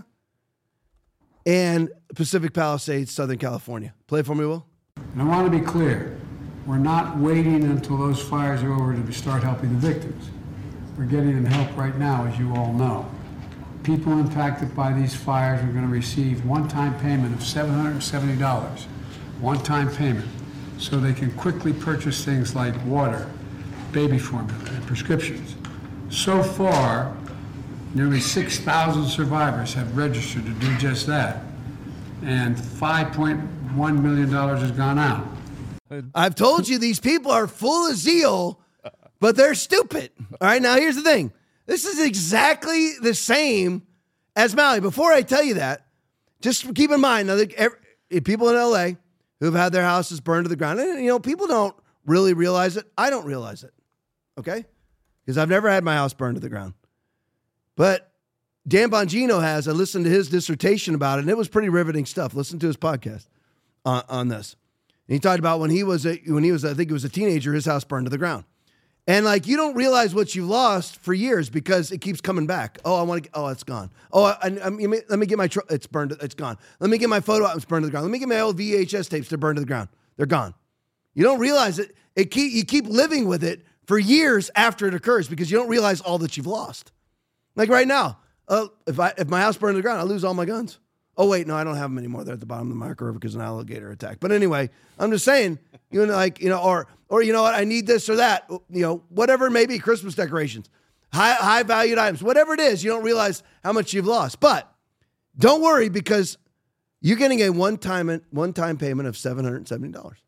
and Pacific Palisades, Southern California. Play it for me, Will. And I want to be clear. We're not waiting until those fires are over to start helping the victims. We're getting them help right now, as you all know. People impacted by these fires are going to receive one-time payment of seven hundred seventy dollars, one-time payment, so they can quickly purchase things like water, baby formula, and prescriptions. So far, nearly six thousand survivors have registered to do just that, and five point one million dollars has gone out. I've told you these people are full of zeal, but they're stupid. All right, now here's the thing. This is exactly the same as Maui. Before I tell you that, just keep in mind, now, every, people in L A who've had their houses burned to the ground, and, you know, people don't really realize it. I don't realize it, okay? Because I've never had my house burned to the ground. But Dan Bongino has. I listened to his dissertation about it, and it was pretty riveting stuff. Listen to his podcast on, on this. And he talked about when he was, a, when he was, I think he was a teenager, his house burned to the ground. And like, you don't realize what you lost for years because it keeps coming back. Oh, I want to, oh, it's gone. Oh, I, I, I mean, let me get my, tr- it's burned, it's gone. Let me get my photo, it's burned to the ground. Let me get my old V H S tapes, they're burned to the ground. They're gone. You don't realize it. It keep, you keep living with it for years after it occurs because you don't realize all that you've lost. Like right now, uh, if I if my house burned to the ground, I lose all my guns. Oh, wait, no, I don't have them anymore. They're at the bottom of the Marco River because an alligator attacked. But anyway, I'm just saying, you know, like, you know, or, or you know what, I need this or that, you know, whatever it may be, Christmas decorations, high, high valued items, whatever it is, you don't realize how much you've lost. But don't worry because you're getting a one-time one-time payment of seven hundred seventy dollars.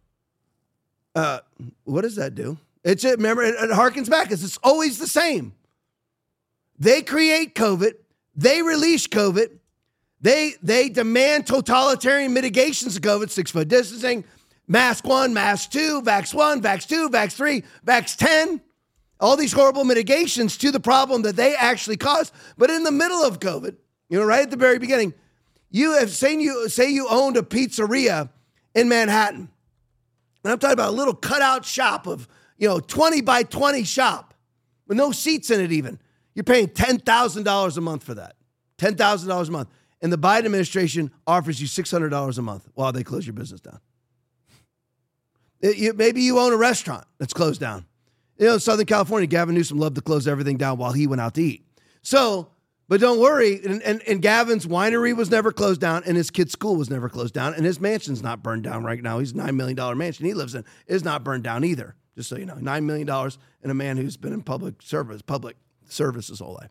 Uh, what does that do? It's it, remember, it, it harkens back. It's, it's always the same. They create COVID. They release COVID. They they demand totalitarian mitigations of COVID, six-foot distancing, mask one, mask two, vax one, vax two, vax three, vax ten, all these horrible mitigations to the problem that they actually caused. But in the middle of COVID, you know, right at the very beginning, you have say you say you owned a pizzeria in Manhattan. And I'm talking about a little cutout shop of, you know, twenty by twenty shop with no seats in it even. You're paying ten thousand dollars a month for that. ten thousand dollars a month. And the Biden administration offers you six hundred dollars a month while they close your business down. It, you, maybe you own a restaurant that's closed down. You know, in Southern California, Gavin Newsom loved to close everything down while he went out to eat. So, but don't worry, and, and, and Gavin's winery was never closed down, and his kid's school was never closed down, and his mansion's not burned down right now. He's a nine million dollars mansion he lives in is not burned down either, just so you know. nine million dollars and a man who's been in public service, public service his whole life.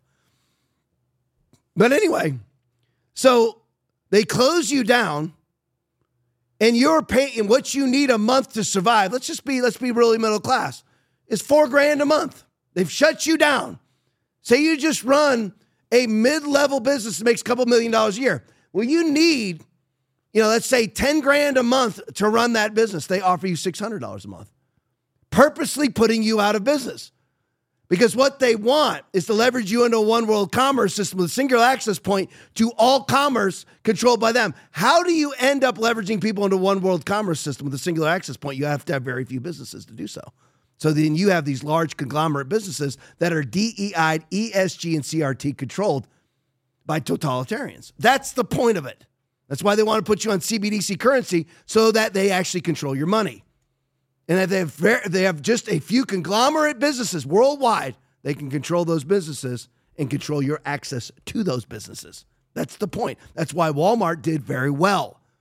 But anyway, so they close you down, and you're paying what you need a month to survive. Let's just be, let's be really middle class. It's four grand a month. They've shut you down. Say you just run a mid-level business that makes a couple million dollars a year. Well, you need, you know, let's say ten grand a month to run that business. They offer you six hundred dollars a month, purposely putting you out of business. Because what they want is to leverage you into a one world commerce system with a single access point to all commerce controlled by them. How do you end up leveraging people into one world commerce system with a singular access point? You have to have very few businesses to do so. So then you have these large conglomerate businesses that are D E I'd, E S G, and C R T controlled by totalitarians. That's the point of it. That's why they want to put you on C B D C currency so that they actually control your money. And if they have, very, they have just a few conglomerate businesses worldwide, they can control those businesses and control your access to those businesses. That's the point. That's why Walmart did very well.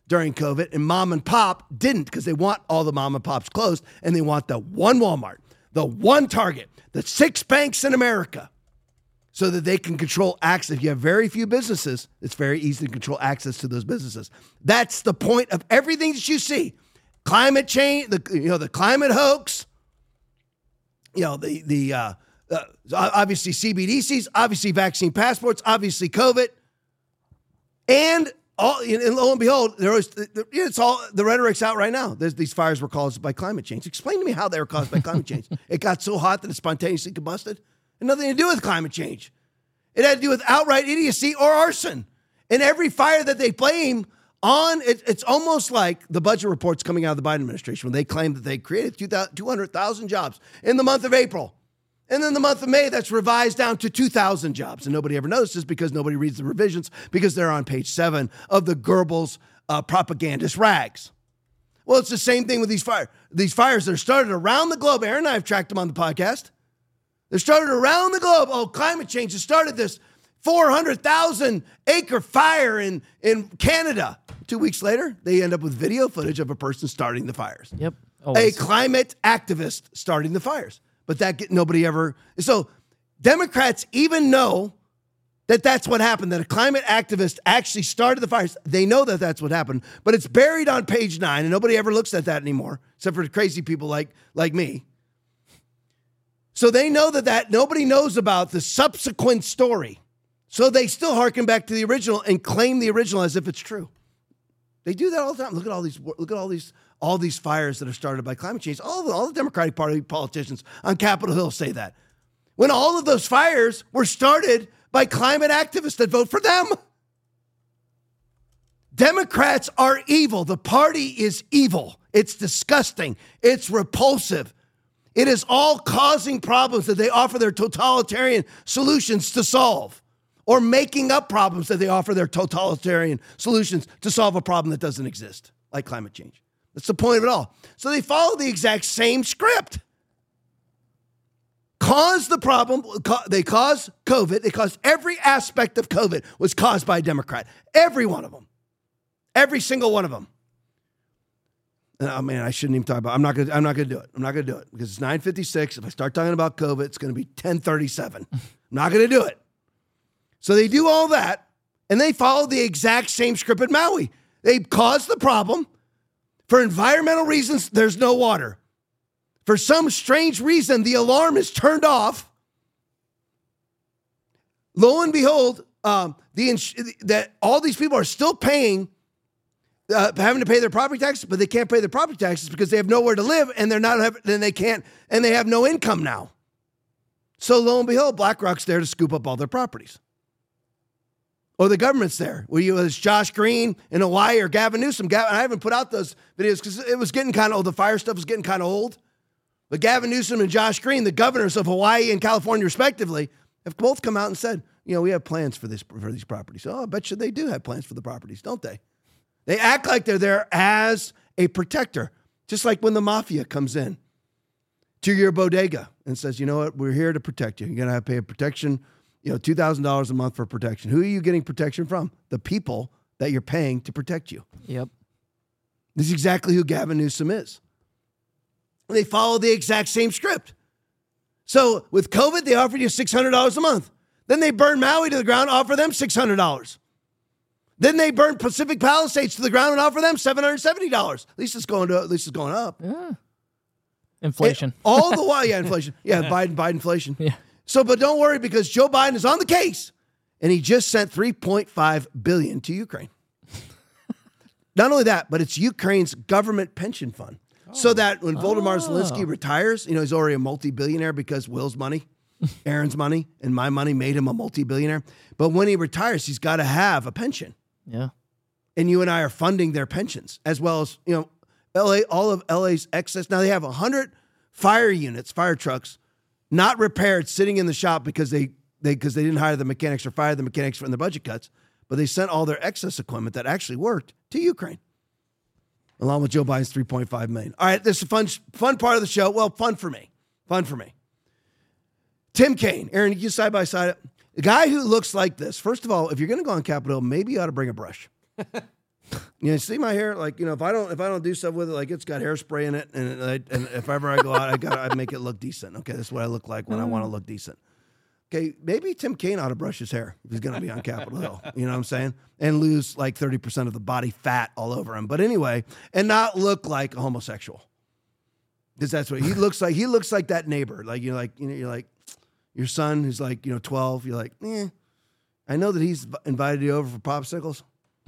during COVID, and mom and pop didn't because they want all the mom and pops closed, and they want the one Walmart, the one Target, the six banks in America, so that they can control access. If you have very few businesses, it's very easy to control access to those businesses. That's the point of everything that you see. Climate change, the you know the climate hoax, you know the the uh, uh, obviously C B D Cs, obviously vaccine passports, obviously COVID, and all. And lo and behold, there was it's all the rhetoric's out right now. There's, these fires were caused by climate change. Explain to me how they were caused by climate change. It got so hot that it spontaneously combusted. It had nothing to do with climate change. It had to do with outright idiocy or arson. And every fire that they blame on, it, it's almost like the budget reports coming out of the Biden administration when they claim that they created two hundred thousand jobs in the month of April. And then the month of May, that's revised down to two thousand jobs. And nobody ever notices because nobody reads the revisions because they're on page seven of the Goebbels uh, propagandist rags. Well, it's the same thing with these fires. These fires that are started around the globe. Aaron and I have tracked them on the podcast. They're started around the globe. Oh, climate change has started this four hundred thousand acre fire in, in Canada. Two weeks later, they end up with video footage of a person starting the fires. Yep. Always. A climate activist starting the fires. But that get, nobody ever. So Democrats even know that that's what happened, that a climate activist actually started the fires. They know that that's what happened, but it's buried on page nine, and nobody ever looks at that anymore, except for crazy people like, like me. So they know that, that nobody knows about the subsequent story. So they still harken back to the original and claim the original as if it's true. They do that all the time. Look at all these, look at all these, all these fires that are started by climate change. All the, all the Democratic Party politicians on Capitol Hill say that. When all of those fires were started by climate activists that vote for them. Democrats are evil. The party is evil. It's disgusting. It's repulsive. It is all causing problems that they offer their totalitarian solutions to solve, or making up problems that they offer their totalitarian solutions to solve a problem that doesn't exist, like climate change. That's the point of it all. So they follow the exact same script. Cause the problem, they caused COVID, they caused every aspect of COVID was caused by a Democrat. Every one of them. Every single one of them. Oh man, I shouldn't even talk about it. I'm not gonna I'm not gonna do it. I'm not gonna do it because it's nine fifty-six. If I start talking about COVID, it's gonna be ten thirty-seven. I'm not gonna do it. So they do all that, and they follow the exact same script at Maui. They caused the problem. For environmental reasons, there's no water. For some strange reason, the alarm is turned off. Lo and behold, um, the ins- that all these people are still paying, uh, having to pay their property taxes, but they can't pay their property taxes because they have nowhere to live, and they're not, have, then they can't, and they have no income now. So lo and behold, BlackRock's there to scoop up all their properties. Or the government's there. Where you was Josh Green in Hawaii or Gavin Newsom. Gavin, I haven't put out those videos because it was getting kind of old. The fire stuff was getting kind of old. But Gavin Newsom and Josh Green, the governors of Hawaii and California respectively, have both come out and said, you know, we have plans for this for these properties. Oh, I bet you they do have plans for the properties, don't they? They act like they're there as a protector. Just like when the mafia comes in to your bodega and says, you know what, we're here to protect you. You're going to have to pay a protection, you know, two thousand dollars a month for protection. Who are you getting protection from? The people that you're paying to protect you. Yep. This is exactly who Gavin Newsom is. They follow the exact same script. So with COVID, they offered you six hundred dollars a month. Then they burned Maui to the ground, offer them six hundred dollars. Then they burned Pacific Palisades to the ground and offer them seven hundred seventy dollars. At least it's going to, at least it's going up. Yeah. Inflation. And all the while, yeah, inflation. Yeah, Biden, Biden inflation. Yeah. So, but don't worry because Joe Biden is on the case and he just sent three point five billion dollars to Ukraine. Not only that, but it's Ukraine's government pension fund. Oh. So that when Volodymyr oh. Zelensky retires, you know, he's already a multi-billionaire because Will's money, Aaron's money, and my money made him a multi-billionaire. But when he retires, he's got to have a pension. Yeah. And you and I are funding their pensions as well as, you know, L A, all of L A's excess. Now they have one hundred fire units, fire trucks, not repaired, sitting in the shop because they they because they didn't hire the mechanics or fire the mechanics from the budget cuts, but they sent all their excess equipment that actually worked to Ukraine, along with Joe Biden's three point five million dollars. All right, this is a fun, fun part of the show. Well, fun for me. Fun for me. Tim Kaine. Aaron, you side by side. A guy who looks like this. First of all, if you're going to go on Capitol Hill, maybe you ought to bring a brush. You know, see my hair? Like, you know, if I don't if I don't do stuff with it, like it's got hairspray in it, and I, and if ever I go out, I got I make it look decent. Okay, that's what I look like when I want to look decent. Okay, maybe Tim Kaine ought to brush his hair if he's going to be on Capitol Hill. You know what I'm saying? And lose like thirty percent of the body fat all over him. But anyway, and not look like a homosexual. Because that's what he looks like. He looks like that neighbor. Like you're like, you know, you're like your son who's like, you know, twelve. You're like, eh, I know that he's invited you over for popsicles.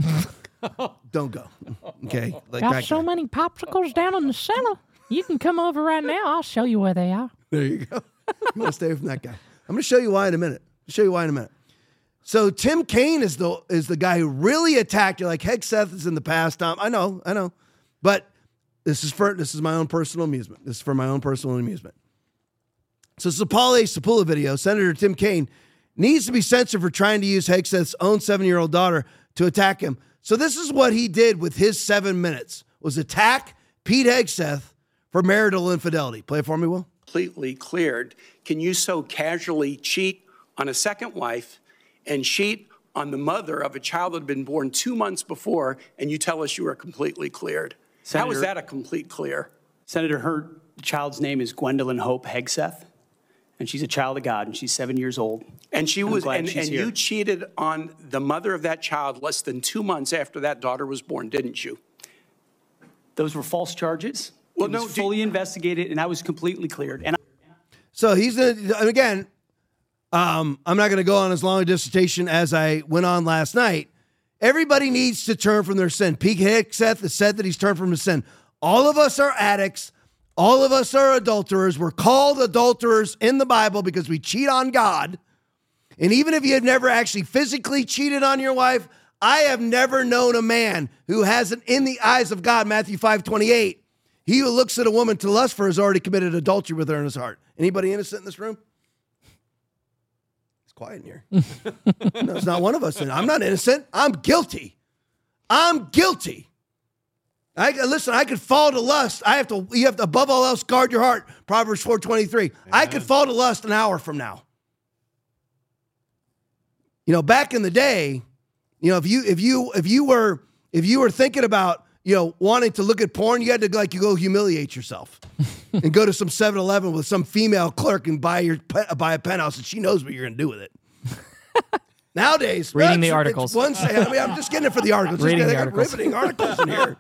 Don't go. Okay. Like Got so guy. many popsicles down in the center. You can come over right now. I'll show you where they are. There you go. You want to stay away from that guy. I'm going to show you why in a minute. I'll show you why in a minute. So Tim Kaine is the is the guy who really attacked you. Like Hegseth is in the past, Tom. I know, I know. But this is for this is my own personal amusement. This is for my own personal amusement. So it's a Paul A. Sapula video. Senator Tim Kaine needs to be censored for trying to use Hegseth's own seven-year-old daughter to attack him. So this is what he did with his seven minutes, was attack Pete Hegseth for marital infidelity. Play it for me, Will. Completely cleared. Can you so casually cheat on a second wife and cheat on the mother of a child that had been born two months before, and you tell us you are completely cleared? Senator, how is that a complete clear? Senator, her child's name is Gwendolyn Hope Hegseth, and she's a child of God, and she's seven years old. And she was, and, and you cheated on the mother of that child less than two months after that daughter was born, didn't you? Those were false charges. Well, it no, was fully investigated, and I was completely cleared. And I so he's gonna, and again, um, I'm not going to go on as long a dissertation as I went on last night. Everybody needs to turn from their sin. Pete Hegseth has said that he's turned from his sin. All of us are addicts. All of us are adulterers. We're called adulterers in the Bible because we cheat on God. And even if you have never actually physically cheated on your wife, I have never known a man who hasn't, in the eyes of God, Matthew five twenty-eight, he who looks at a woman to lust for has already committed adultery with her in his heart. Anybody innocent in this room? It's quiet in here. No, it's not one of us. I'm not innocent. I'm guilty. I'm guilty. I listen, I could fall to lust. I have to, you have to, above all else, guard your heart. Proverbs four twenty-three. I could fall to lust an hour from now. You know, back in the day, you know, if you if you if you were if you were thinking about, you know, wanting to look at porn, you had to like you go humiliate yourself and go to some seven eleven with some female clerk and buy your buy a penthouse, and she knows what you're going to do with it. Nowadays, reading the articles. One second. I mean, I'm just getting it for the articles. Reading just the articles. Riveting articles in here.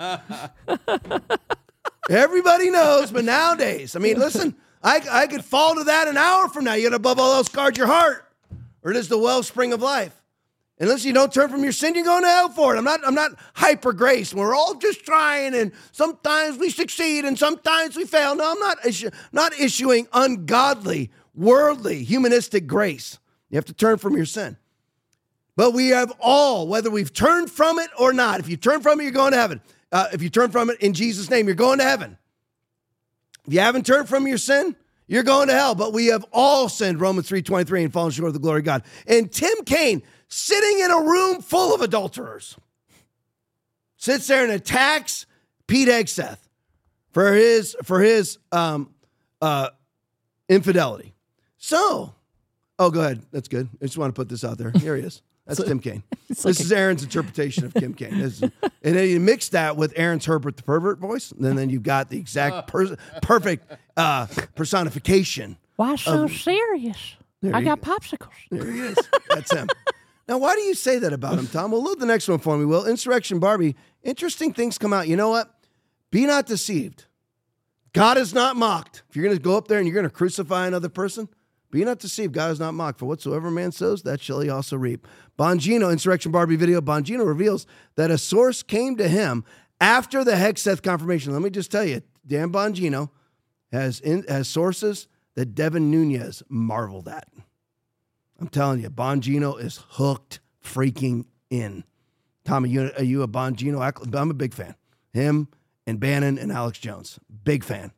Everybody knows, but nowadays, I mean, listen, I I could fall to that an hour from now. You got to above all else guard your heart, or it is the wellspring of life. Unless you don't turn from your sin, you're going to hell for it. I'm not, I'm not hyper grace. We're all just trying, and sometimes we succeed, and sometimes we fail. No, I'm not, issu- not issuing ungodly, worldly, humanistic grace. You have to turn from your sin. But we have all, whether we've turned from it or not, if you turn from it, you're going to heaven. Uh, if you turn from it in Jesus' name, you're going to heaven. If you haven't turned from your sin, you're going to hell. But we have all sinned, Romans three twenty-three, and fallen short of the glory of God. And Tim Kaine, sitting in a room full of adulterers, sits there and attacks Pete Hegseth for his for his um, uh, infidelity. So, oh, go ahead. That's good. I just want to put this out there. Here he is. That's so, Tim Kaine. This like is a- Aaron's interpretation of Tim Kaine. Is, and then you mix that with Aaron's Herbert the pervert voice, and then, then you've got the exact per- perfect uh, personification. Why so of, serious? I got go. popsicles. There he is. That's him. Now, why do you say that about him, Tom? Well, load the next one for me, Will. Insurrection Barbie. Interesting things come out. You know what? Be not deceived. God is not mocked. If you're going to go up there and you're going to crucify another person, be not deceived. God is not mocked. For whatsoever man sows, that shall he also reap. Bongino, Insurrection Barbie video. Bongino reveals that a source came to him after the Hegseth confirmation. Let me just tell you, Dan Bongino has, in, has sources that Devin Nunes marveled at. I'm telling you, Bongino is hooked freaking in. Tom, are you, are you a Bongino? I'm a big fan. Him and Bannon and Alex Jones. Big fan.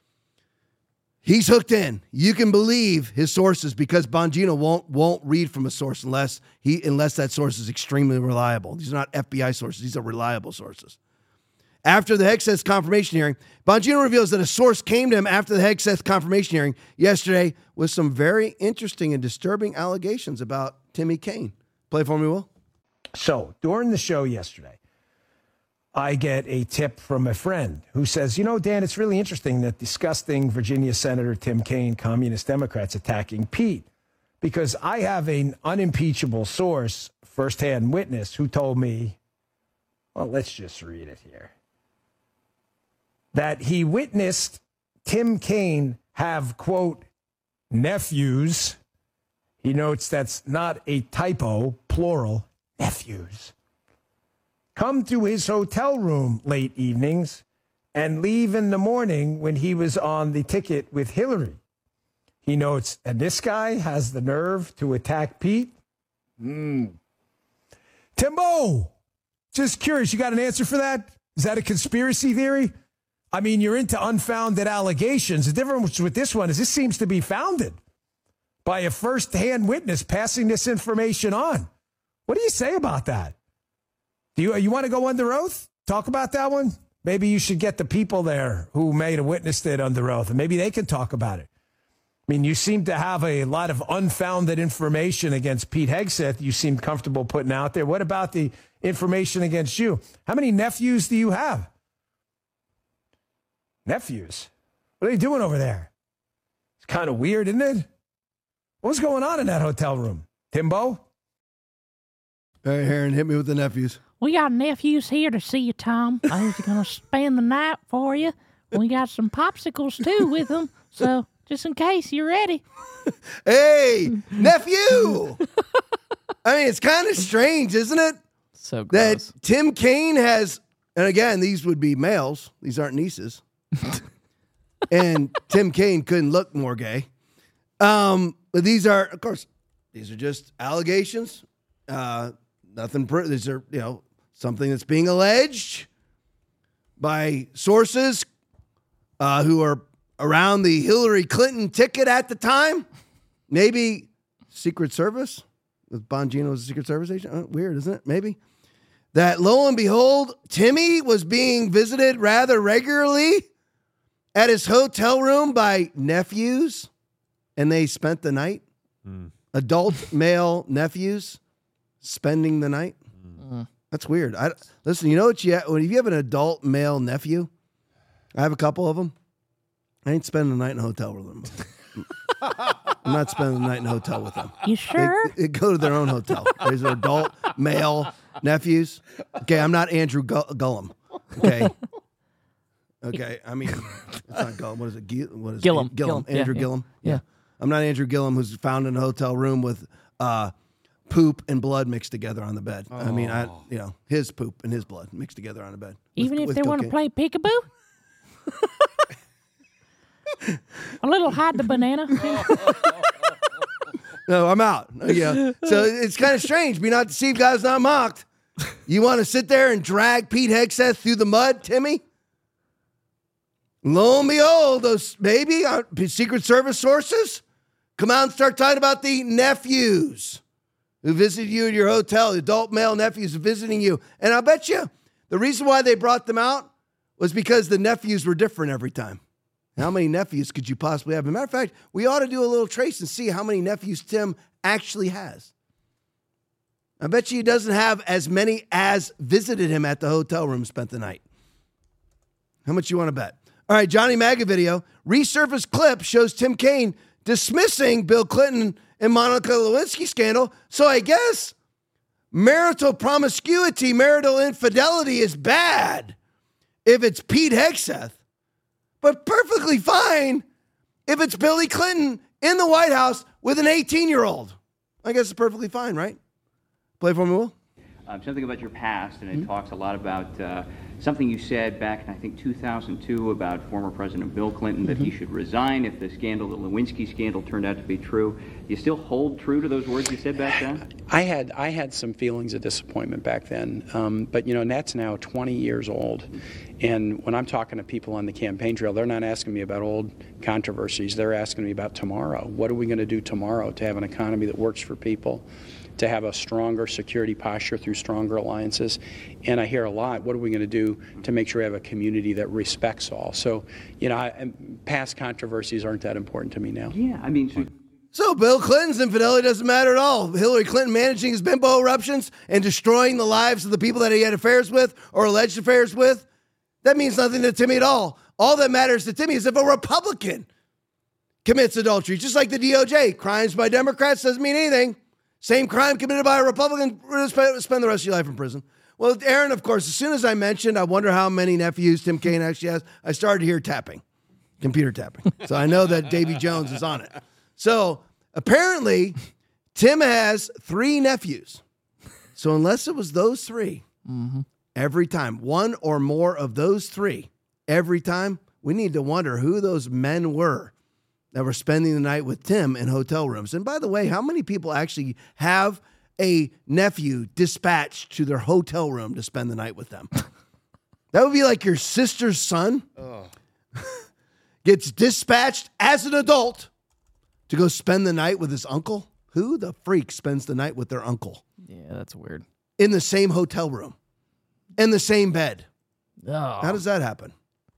He's hooked in. You can believe his sources because Bongino won't won't read from a source unless he unless that source is extremely reliable. These are not F B I sources. These are reliable sources. After the Hegseth confirmation hearing, Bongino reveals that a source came to him after the Hegseth confirmation hearing yesterday with some very interesting and disturbing allegations about Timmy Kaine. Play for me, Will. So during the show yesterday, I get a tip from a friend who says, you know, Dan, it's really interesting that disgusting Virginia Senator Tim Kaine, Communist Democrats attacking Pete, because I have an unimpeachable source, firsthand witness, who told me, well, let's just read it here, that he witnessed Tim Kaine have, quote, nephews. He notes that's not a typo, plural, nephews, come to his hotel room late evenings and leave in the morning when he was on the ticket with Hillary. He notes, and this guy has the nerve to attack Pete? Hmm. Timbo, just curious, you got an answer for that? Is that a conspiracy theory? I mean, you're into unfounded allegations. The difference with this one is this seems to be founded by a first-hand witness passing this information on. What do you say about that? Do you, you want to go under oath? Talk about that one? Maybe you should get the people there who made a witness it under oath, and maybe they can talk about it. I mean, you seem to have a lot of unfounded information against Pete Hegseth you seem comfortable putting out there. What about the information against you? How many nephews do you have? Nephews? What are they doing over there? It's kind of weird, isn't it? What's going on in that hotel room? Timbo? All right, Aaron, hit me with the nephews. We got nephews here to see you, Tom. I was going to spend the night for you. We got some popsicles, too, with them. So, just in case you're ready. Hey, nephew! I mean, it's kind of strange, isn't it? So gross. That Tim Kaine has, and again, these would be males. These aren't nieces. And Tim Kaine couldn't look more gay. Um, but these are, of course, these are just allegations. Uh, nothing, these are, you know, something that's being alleged by sources uh, who are around the Hillary Clinton ticket at the time. Maybe Secret Service, with Bongino was a Secret Service agent. Oh, weird, isn't it? Maybe. That lo and behold, Timmy was being visited rather regularly at his hotel room by nephews, and they spent the night. Mm. Adult male nephews spending the night. Mm. That's weird. I, listen, you know what you have, if you have an adult male nephew, I have a couple of them. I ain't spending the night in a hotel room. I'm not spending the night in a hotel with them. You sure? They, they go to their own hotel. There's adult male nephews. Okay, I'm not Andrew Gullum. Okay. Okay, I mean, it's not Gullum. What is it? G- what is Gillum. it? Gillum. Gillum. Andrew Yeah, Gillum. yeah. Yeah. I'm not Andrew Gillum, who's found in a hotel room with uh, poop and blood mixed together on the bed. Oh. I mean, I you know, his poop and his blood mixed together on the bed. Even with, if with they want to cocaine. play peekaboo? A little hide the banana. No, I'm out. Yeah. So it's kind of strange. Be not deceived, guys, not mocked. You want to sit there and drag Pete Hegseth through the mud, Timmy? Lo and behold, those maybe uh, Secret Service sources come out and start talking about the nephews who visited you at your hotel, the adult male nephews visiting you. And I bet you the reason why they brought them out was because the nephews were different every time. How many nephews could you possibly have? As a matter of fact, we ought to do a little trace and see how many nephews Tim actually has. I bet you he doesn't have as many as visited him at the hotel room, spent the night. How much you want to bet? All right, Johnny Maga video. Resurfaced clip shows Tim Kaine dismissing Bill Clinton and Monica Lewinsky scandal. So I guess marital promiscuity, marital infidelity is bad if it's Pete Hegseth, but perfectly fine if it's Billy Clinton in the White House with an eighteen-year-old. I guess it's perfectly fine, right? Play for me, Will. Um, something about your past, and it mm-hmm. talks a lot about uh, something you said back in, I think, two thousand two about former President Bill Clinton, that mm-hmm. he should resign if the scandal, the Lewinsky scandal, turned out to be true. Do you still hold true to those words you said back then? I had I had some feelings of disappointment back then, um, but, you know, that's now twenty years old. And when I'm talking to people on the campaign trail, they're not asking me about old controversies. They're asking me about tomorrow. What are we going to do tomorrow to have an economy that works for people, to have a stronger security posture through stronger alliances? And I hear a lot, what are we going to do to make sure we have a community that respects all? So, you know, I, past controversies aren't that important to me now. Yeah, I mean, so So Bill Clinton's infidelity doesn't matter at all. Hillary Clinton managing his bimbo eruptions and destroying the lives of the people that he had affairs with or alleged affairs with, that means nothing to Timmy at all. All that matters to Timmy is if a Republican commits adultery, just like the D O J. Crimes by Democrats doesn't mean anything. Same crime committed by a Republican, spend the rest of your life in prison. Well, Aaron, of course, as soon as I mentioned, I wonder how many nephews Tim Kaine actually has, I started to hear tapping, computer tapping. So I know that Davy Jones is on it. So apparently, Tim has three nephews. So unless it was those three, mm-hmm. every time, one or more of those three, every time, we need to wonder who those men were that were spending the night with Tim in hotel rooms. And by the way, how many people actually have a nephew dispatched to their hotel room to spend the night with them? That would be like your sister's son oh. gets dispatched as an adult to go spend the night with his uncle? Who the freak spends the night with their uncle? Yeah, that's weird. In the same hotel room. In the same bed. Oh. How does that happen?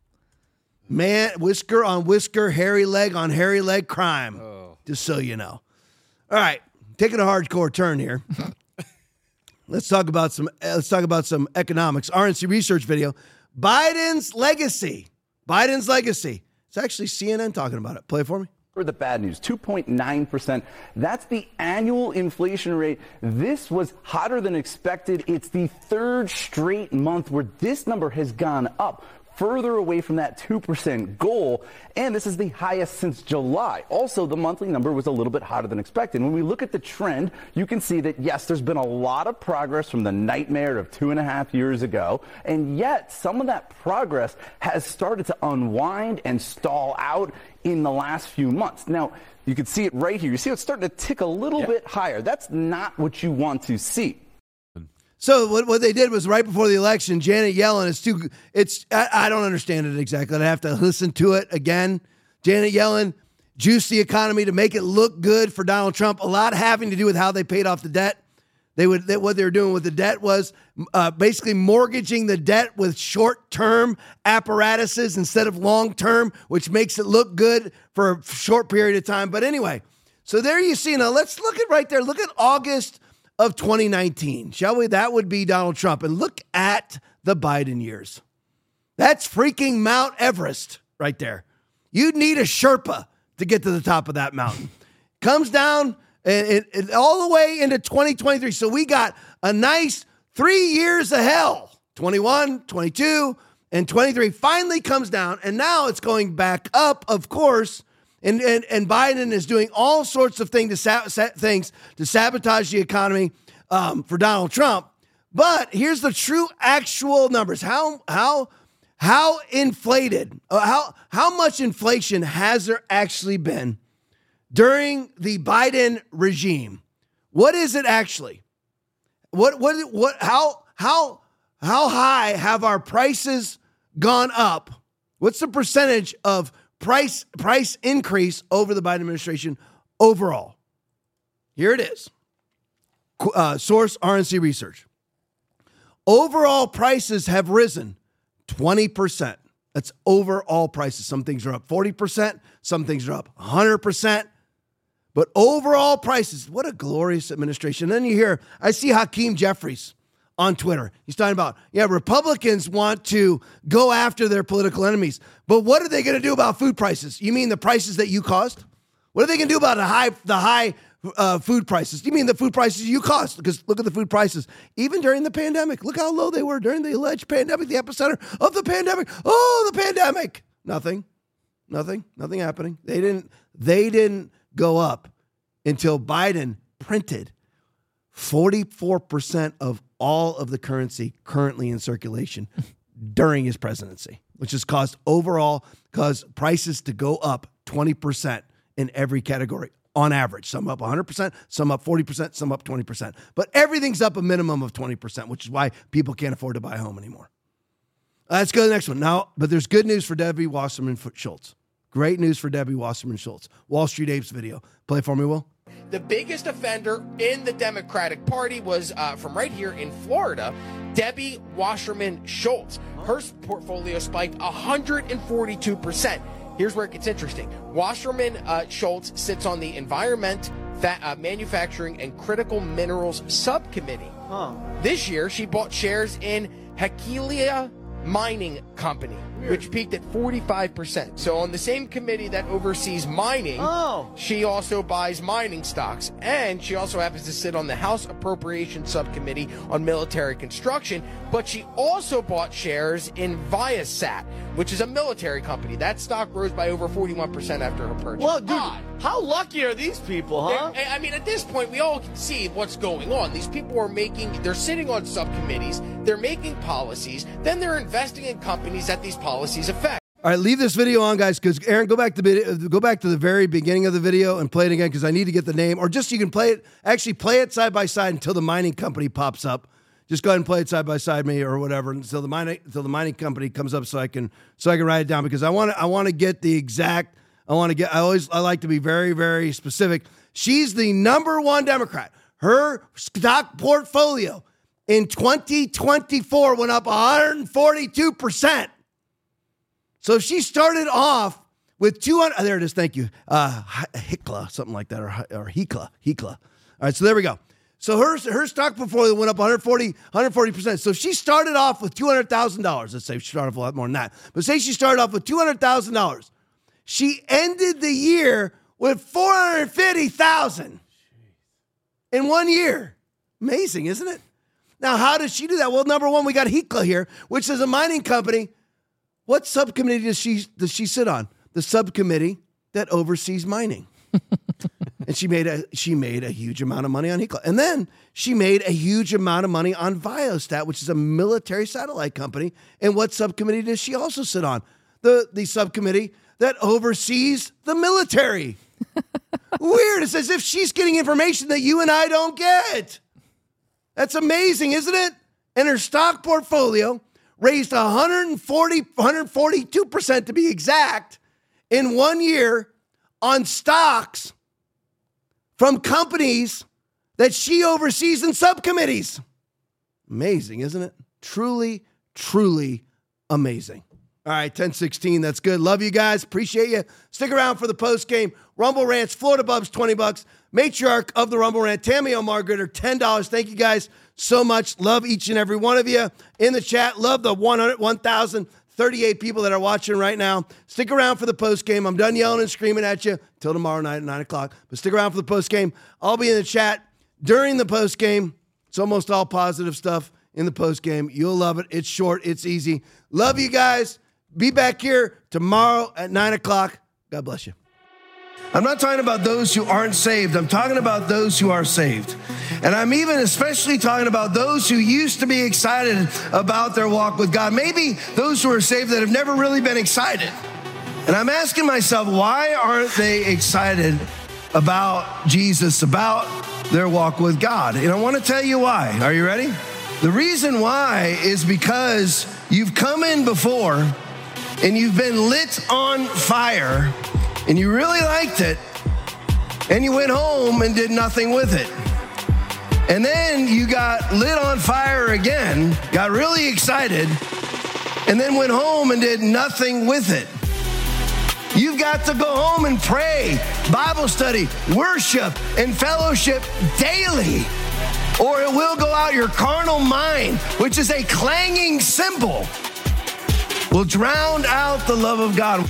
Man, whisker on whisker, hairy leg on hairy leg crime. Oh. Just so you know. All right, taking a hardcore turn here. let's talk about some let's talk about some economics. R N C research video. Biden's legacy. Biden's legacy. It's actually C N N talking about it. Play it for me. For the bad news, two point nine percent. That's the annual inflation rate. This was hotter than expected. It's the third straight month where this number has gone up, further away from that two percent goal, and this is the highest since July. Also, the monthly number was a little bit hotter than expected. When we look at the trend, you can see that, yes, there's been a lot of progress from the nightmare of two and a half years ago, and yet some of that progress has started to unwind and stall out in the last few months. Now, you can see it right here. You see it's starting to tick a little yeah. bit higher. That's not what you want to see. So what, what they did was right before the election, Janet Yellen is too, it's, I, I don't understand it exactly. I have to listen to it again. Janet Yellen juiced the economy to make it look good for Donald Trump, a lot having to do with how they paid off the debt. They would, they, what they were doing with the debt was uh, basically mortgaging the debt with short-term apparatuses instead of long-term, which makes it look good for a short period of time. But anyway, so there you see, now let's look at right there. Look at August of twenty nineteen, shall we? That would be Donald Trump. And look at the Biden years. That's freaking Mount Everest right there. You'd need a Sherpa to get to the top of that mountain. Comes down and, and, and all the way into twenty twenty-three. So we got a nice three years of hell. twenty-one, twenty-two, and twenty-three finally comes down. And now it's going back up, of course. And, and and Biden is doing all sorts of things to sa- sa- things to sabotage the economy um, for Donald Trump. But here's the true actual numbers. How how how inflated? Uh, how how much inflation has there actually been during the Biden regime? What is it actually? What what what? How how how high have our prices gone up? What's the percentage of Price price increase over the Biden administration overall? Here it is. Uh, source R N C Research. Overall prices have risen twenty percent. That's overall prices. Some things are up forty percent. Some things are up one hundred percent. But overall prices, what a glorious administration. And then you hear, I see Hakeem Jeffries on Twitter. He's talking about, yeah, Republicans want to go after their political enemies. But what are they going to do about food prices? You mean the prices that you caused? What are they going to do about the high the high uh, food prices? You mean the food prices you caused? Because look at the food prices. Even during the pandemic, look how low they were during the alleged pandemic, the epicenter of the pandemic. Oh, the pandemic. Nothing. Nothing. Nothing happening. They didn't, they didn't go up until Biden printed forty-four percent of all of the currency currently in circulation during his presidency, which has caused overall caused prices to go up twenty percent in every category on average. Some up one hundred percent, some up forty percent, some up twenty percent. But everything's up a minimum of twenty percent, which is why people can't afford to buy a home anymore. Uh, let's go to the next one. Now, but there's good news for Debbie Wasserman Schultz. Great news for Debbie Wasserman Schultz. Wall Street Apes video. Play for me, Will. The biggest offender in the Democratic Party was uh, from right here in Florida, Debbie Wasserman Schultz. Her portfolio spiked one hundred forty-two percent. here's where it gets interesting. Wasserman uh, Schultz sits on the Environment, Fa- uh, Manufacturing, and Critical Minerals Subcommittee. Huh. This year, she bought shares in Hekelia Mining Company, Weird. which peaked at forty-five percent. So on the same committee that oversees mining, oh. she also buys mining stocks. And she also happens to sit on the House Appropriations Subcommittee on Military Construction, but she also bought shares in Viasat, which is a military company. That stock rose by over forty-one percent after her purchase. Well, dude, Odd. how lucky are these people, huh? They're- I mean, at this point, we all can see what's going on. These people are making, they're sitting on subcommittees, they're making policies, then they're investing in companies that these policies affect. All right, leave this video on, guys, because Aaron, go back to video, go back to the very beginning of the video and play it again, because I need to get the name, or just you can play it, actually play it side by side until the mining company pops up. Just go ahead and play it side by side me or whatever until the mining until the mining company comes up, so I can so I can write it down, because I want to I want to get the exact. I want to get. I always I like to be very very specific. She's the number one Democrat. Her stock portfolio in twenty twenty-four went up one hundred forty-two percent. So if she started off with two hundred, oh, there it is, thank you, uh, Hikla, something like that, or, or Hikla, Hikla. All right, so there we go. So her, her stock portfolio went up one hundred forty, one hundred forty percent. So if she started off with two hundred thousand dollars, let's say she started off a lot more than that, but say she started off with two hundred thousand dollars. She ended the year with four hundred fifty thousand dollars in one year. Amazing, isn't it? Now, how does she do that? Well, number one, we got Hikla here, which is a mining company. What subcommittee does she does she sit on? The subcommittee that oversees mining. And she made a she made a huge amount of money on Hikla. And then she made a huge amount of money on Viasat, which is a military satellite company. And what subcommittee does she also sit on? The the subcommittee that oversees the military. Weird. It's as if she's getting information that you and I don't get. That's amazing, isn't it? And her stock portfolio raised one hundred forty, one hundred forty-two percent to be exact in one year on stocks from companies that she oversees in subcommittees. Amazing, isn't it? Truly, truly amazing. All right, ten sixteen, that's good. Love you guys. Appreciate you. Stick around for the post game. Rumble Rants, Florida Bubs, twenty bucks. Matriarch of the Rumble Rant, Tammy O'Margaret, ten dollars. Thank you guys so much. Love each and every one of you in the chat. Love the one hundred, one thousand thirty-eight people that are watching right now. Stick around for the post game. I'm done yelling and screaming at you till tomorrow night at nine o'clock. But stick around for the post game. I'll be in the chat during the post game. It's almost all positive stuff in the post game. You'll love it. It's short. It's easy. Love you guys. Be back here tomorrow at nine o'clock. God bless you. I'm not talking about those who aren't saved. I'm talking about those who are saved. And I'm even especially talking about those who used to be excited about their walk with God. Maybe those who are saved that have never really been excited. And I'm asking myself, why aren't they excited about Jesus, about their walk with God? And I want to tell you why. Are you ready? The reason why is because you've come in before and you've been lit on fire and you really liked it, and you went home and did nothing with it. And then you got lit on fire again, got really excited, and then went home and did nothing with it. You've got to go home and pray, Bible study, worship, and fellowship daily, or it will go out your carnal mind, which is a clanging cymbal, will drown out the love of God.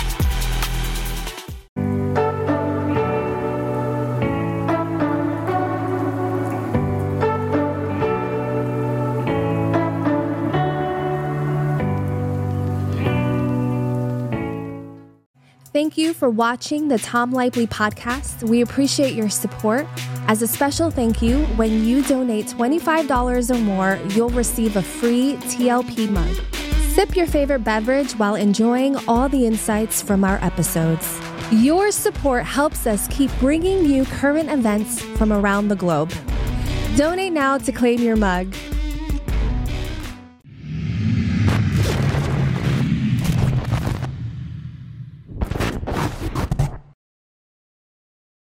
Thank you for watching the Tom Lively podcast. We appreciate your support. As a special thank you, when you donate twenty-five dollars or more, you'll receive a free T L P mug. Sip your favorite beverage while enjoying all the insights from our episodes. Your support helps us keep bringing you current events from around the globe. Donate now to claim your mug.